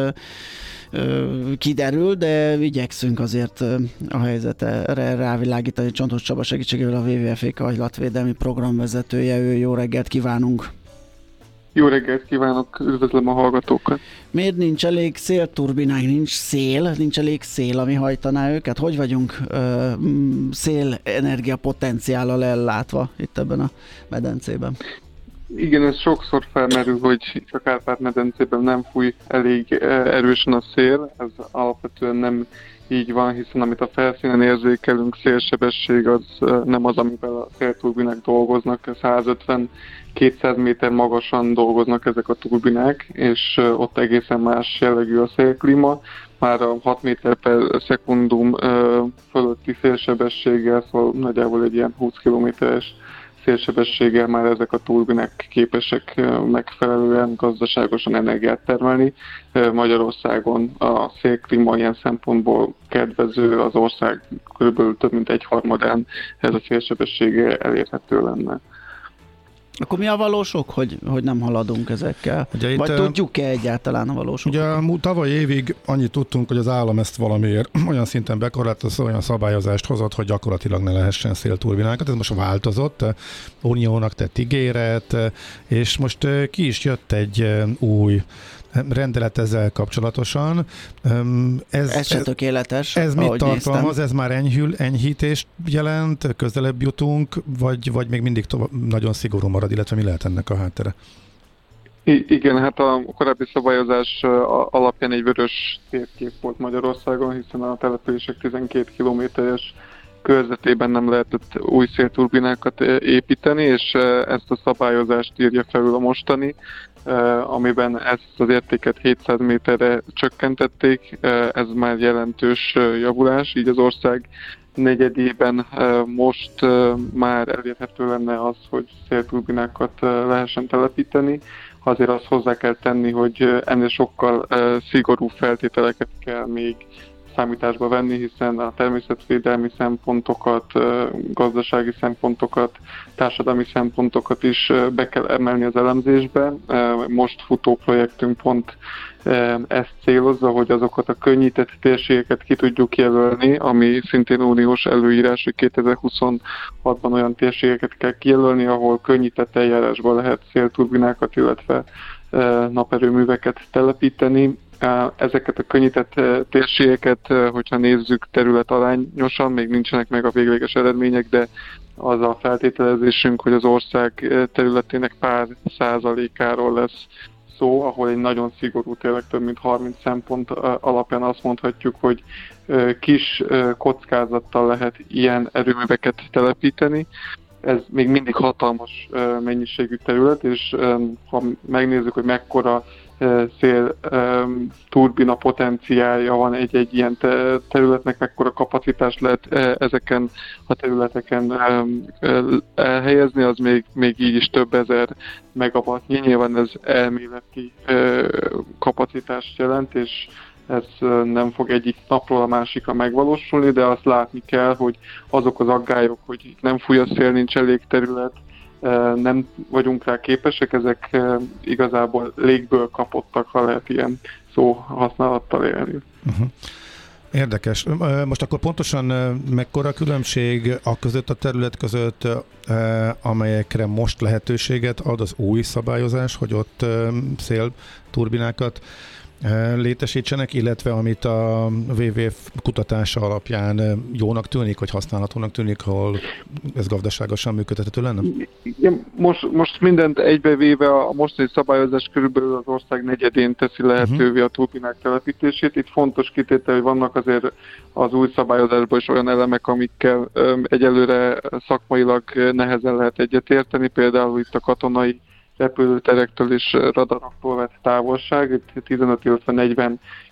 kiderül, de igyekszünk azért a helyzetre rávilágítani. Csontos Csaba segítségével, a WWF éghajlatvédelmi programvezetője, jó reggelt kívánunk! Jó reggelt kívánok, üdvözlöm a hallgatókat! Miért nincs elég szélturbinánk, nincs elég szél, ami hajtaná őket? Hogy vagyunk szélenergia potenciállal ellátva itt ebben a medencében? Igen, ez sokszor felmerül, hogy a Kárpát-medencében nem fúj elég erősen a szél, ez alapvetően nem így van, hiszen amit a felszínen érzékelünk, szélsebesség, az nem az, amivel a szélturbinák dolgoznak, 150-200 méter magasan dolgoznak ezek a turbinák, és ott egészen más jellegű a szélklíma, már a 6 méter per szekundum fölötti szélsebességgel, szóval nagyjából egy ilyen 20 kilométeres szélsebességgel már ezek a turbinák képesek megfelelően gazdaságosan energiát termelni. Magyarországon a szélklíma ilyen szempontból kedvező, az ország kb. Több mint 1/3 ez a szélsebessége elérhető lenne. Akkor mi a valósok, hogy nem haladunk ezekkel? Ugye Vagy itt, tudjuk-e egyáltalán a valósokat? Ugye tavaly évig annyit tudtunk, hogy az állam ezt valamiért olyan szinten bekorlátozta, olyan szabályozást hozott, hogy gyakorlatilag ne lehessen szélturbinákat. Ez most változott, Uniónak tett ígéret, és most ki is jött egy új rendelet ezzel kapcsolatosan. Ez se tökéletes. Ez mit tartalmaz? Ez már enyhítést jelent? Közelebb jutunk? Vagy még mindig nagyon szigorú marad, illetve mi lehet ennek a háttere? Igen, hát a korábbi szabályozás alapján egy vörös térkép volt Magyarországon, hiszen a települések 12 kilométeres körzetében nem lehetett új szélturbinákat építeni, és ezt a szabályozást írja felül a mostani, amiben ezt az értéket 700 méterre csökkentették. Ez már jelentős javulás, így az ország negyedében most már elérhető lenne az, hogy szélturbinákat lehessen telepíteni. Azért azt hozzá kell tenni, hogy ennél sokkal szigorúbb feltételeket kell még számításba venni, hiszen a természetvédelmi szempontokat, gazdasági szempontokat, társadalmi szempontokat is be kell emelni az elemzésbe. Most futó projektünk pont ezt célozza, hogy azokat a könnyített térségeket ki tudjuk jelölni, ami szintén uniós előírás, hogy 2026-ban olyan térségeket kell kijelölni, ahol könnyített eljárásban lehet szélturbinákat, illetve naperőműveket telepíteni. Ezeket a könnyített térségeket, hogyha nézzük területarányosan, még nincsenek meg a végleges eredmények, de az a feltételezésünk, hogy az ország területének pár százalékáról lesz szó, ahol egy nagyon szigorú, tényleg több mint 30 szempont alapján azt mondhatjuk, hogy kis kockázattal lehet ilyen erőműveket telepíteni. Ez még mindig hatalmas mennyiségű terület, és ha megnézzük, hogy mekkora szélturbina potenciálja van egy ilyen területnek, mekkora kapacitást lehet ezeken a területeken elhelyezni, az még így is több ezer megawattnyi. Nyilván ez elméleti kapacitást jelent, és ez nem fog egyik napról a másikra megvalósulni, de azt látni kell, hogy azok az aggályok, hogy nem fúj a szél, nincs elég terület, nem vagyunk rá képesek, ezek igazából légből kapottak, ha lehet ilyen szó használattal élni. Uh-huh. Érdekes. Most akkor pontosan mekkora különbség a között, a terület között, amelyekre most lehetőséget ad az új szabályozás, hogy ott szélturbinákat létesítsenek, illetve amit a WWF kutatása alapján jónak tűnik, vagy használhatónak tűnik, ahol ez gazdaságosan működhető lenne? Most mindent egybevéve a mostani szabályozás körülbelül az ország negyedén teszi lehetővé a turbinák telepítését. Itt fontos kitétel, hogy vannak azért az új szabályozásban is olyan elemek, amikkel egyelőre szakmailag nehezen lehet egyetérteni, például itt a katonai repülőterektől és radaraktól vett távolság, 15-40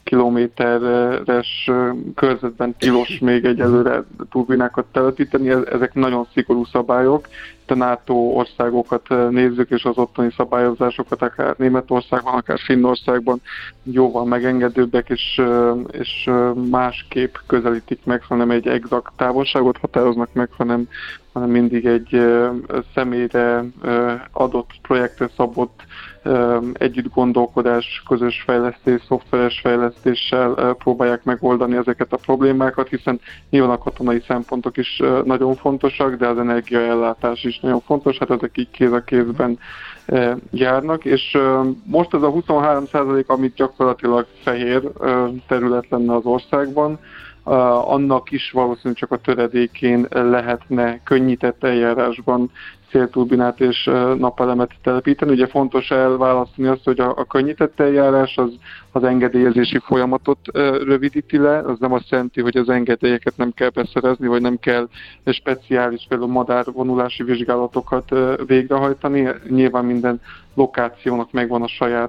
kilométeres körzetben tilos még egyelőre turbinákat telepíteni, ezek nagyon szigorú szabályok. Itt a NATO országokat nézzük, és az ottani szabályozásokat, akár Németországban, akár Finnországban jóval megengedőbbek, és másképp közelítik meg, hanem egy exakt távolságot határoznak meg, hanem mindig egy személyre adott projektre szabott együtt gondolkodás, közös fejlesztés, szoftveres fejlesztéssel próbálják megoldani ezeket a problémákat, hiszen nyilván a katonai szempontok is nagyon fontosak, de az energiaellátás is nagyon fontos, hát ezek így kéz a kézben járnak, és most ez a 23%, amit gyakorlatilag fehér terület lenne az országban, annak is valószínűleg csak a töredékén lehetne könnyített eljárásban szélturbinát és napelemet telepíteni. Ugye fontos elválasztani azt, hogy a könnyített eljárás az engedélyezési folyamatot rövidíti le, az nem azt jelenti, hogy az engedélyeket nem kell beszerezni, vagy nem kell speciális, például madárvonulási vizsgálatokat végrehajtani. Nyilván minden lokációnak megvan a saját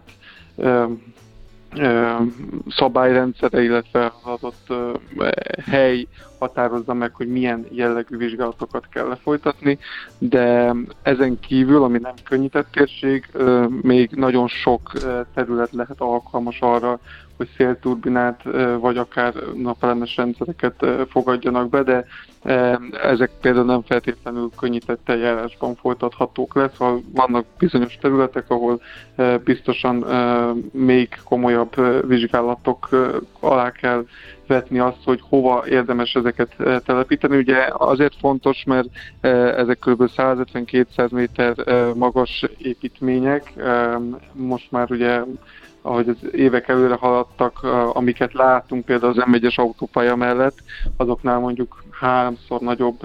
szabályrendszere, illetve az adott hely határozza meg, hogy milyen jellegű vizsgálatokat kell lefolytatni, de ezen kívül, ami nem könnyített térség, még nagyon sok terület lehet alkalmas arra, hogy szélturbinát, vagy akár napelemes rendszereket fogadjanak be, de ezek például nem feltétlenül könnyített eljárásban folytathatók lesz, szóval vannak bizonyos területek, ahol biztosan még komolyabb vizsgálatok alá kell vetni azt, hogy hova érdemes ezeket telepíteni. Ugye azért fontos, mert ezek kb. 150-200 méter magas építmények. Most már ugye, ahogy az évek előre haladtak, amiket látunk például az M1-es autópálya mellett, azoknál mondjuk 3-szor nagyobb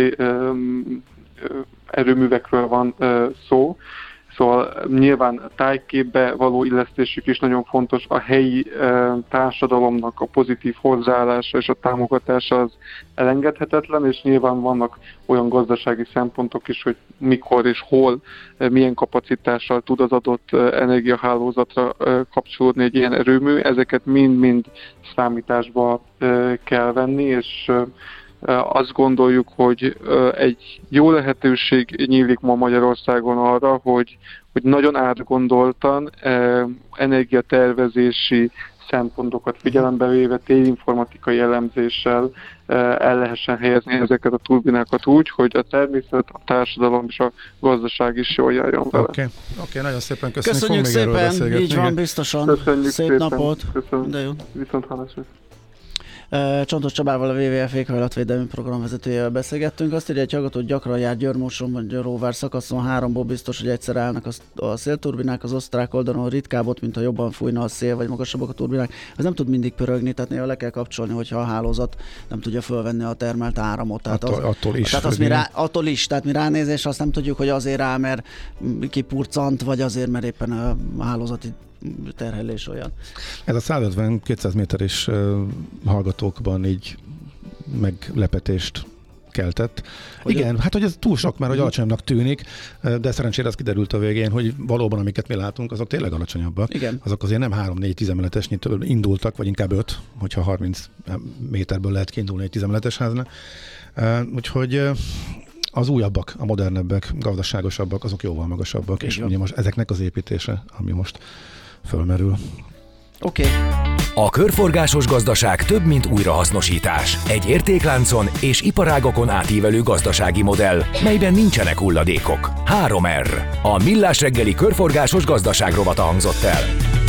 erőművekről van szó. Szóval nyilván tájképbe való illesztésük is nagyon fontos, a helyi társadalomnak a pozitív hozzáállása és a támogatása az elengedhetetlen, és nyilván vannak olyan gazdasági szempontok is, hogy mikor és hol, milyen kapacitással tud az adott energiahálózatra kapcsolódni egy ilyen erőmű. Ezeket mind-mind számításba kell venni, és azt gondoljuk, hogy egy jó lehetőség nyílik ma Magyarországon arra, hogy nagyon átgondoltan energiatervezési szempontokat figyelembe véve térinformatikai elemzéssel el lehessen helyezni ezeket a turbinákat úgy, hogy a természet, a társadalom és a gazdaság is jól járjon vele. Oké, nagyon szépen köszönjük. Köszönjük szépen, így van, biztosan. Köszönjük Szép szépen. napot. Köszönöm. Viszont hallásra. Csontos Csabával, a WWF éghajlatvédelmi programvezetőjével beszélgettünk. Azt írja, hogy hallgató, gyakran jár Győr-Moson vagy Róvár szakaszon 3-ból biztos, hogy egyszer állnak a szélturbinák, az osztrák oldalon ritkább ott, mint ha jobban fújna a szél, vagy magasabbak a turbinák. Ez nem tud mindig pörögni, tehát néha le kell kapcsolni, hogyha a hálózat nem tudja fölvenni a termelt áramot. Tehát attól is. Tehát mi ránézés azt nem tudjuk, hogy azért áll, mert kipurcant, vagy azért, mert éppen a hálózati terhelés olyan. Ez a 150-200 méteres hallgatókban így meglepetést keltett. Hogy igen, hát hogy ez túl sok, mert hogy alacsonyabbnak tűnik, de szerencsére az kiderült a végén, hogy valóban, amiket mi látunk, azok tényleg alacsonyabbak. Igen. Azok azért nem 3-4 emeletesnyitől indultak, vagy inkább 5, hogyha 30 méterből lehet kiindulni egy 10 emeletes háznál. Úgyhogy az újabbak, a modernebbek, gazdaságosabbak, azok jóval magasabbak, és ugye most ezeknek az építése, ami most fölmerül. Oké. A körforgásos gazdaság több, mint újrahasznosítás. Egy értékláncon és iparágokon átívelő gazdasági modell, melyben nincsenek hulladékok. 3R. A Millás reggeli körforgásos gazdaság rovata hangzott el.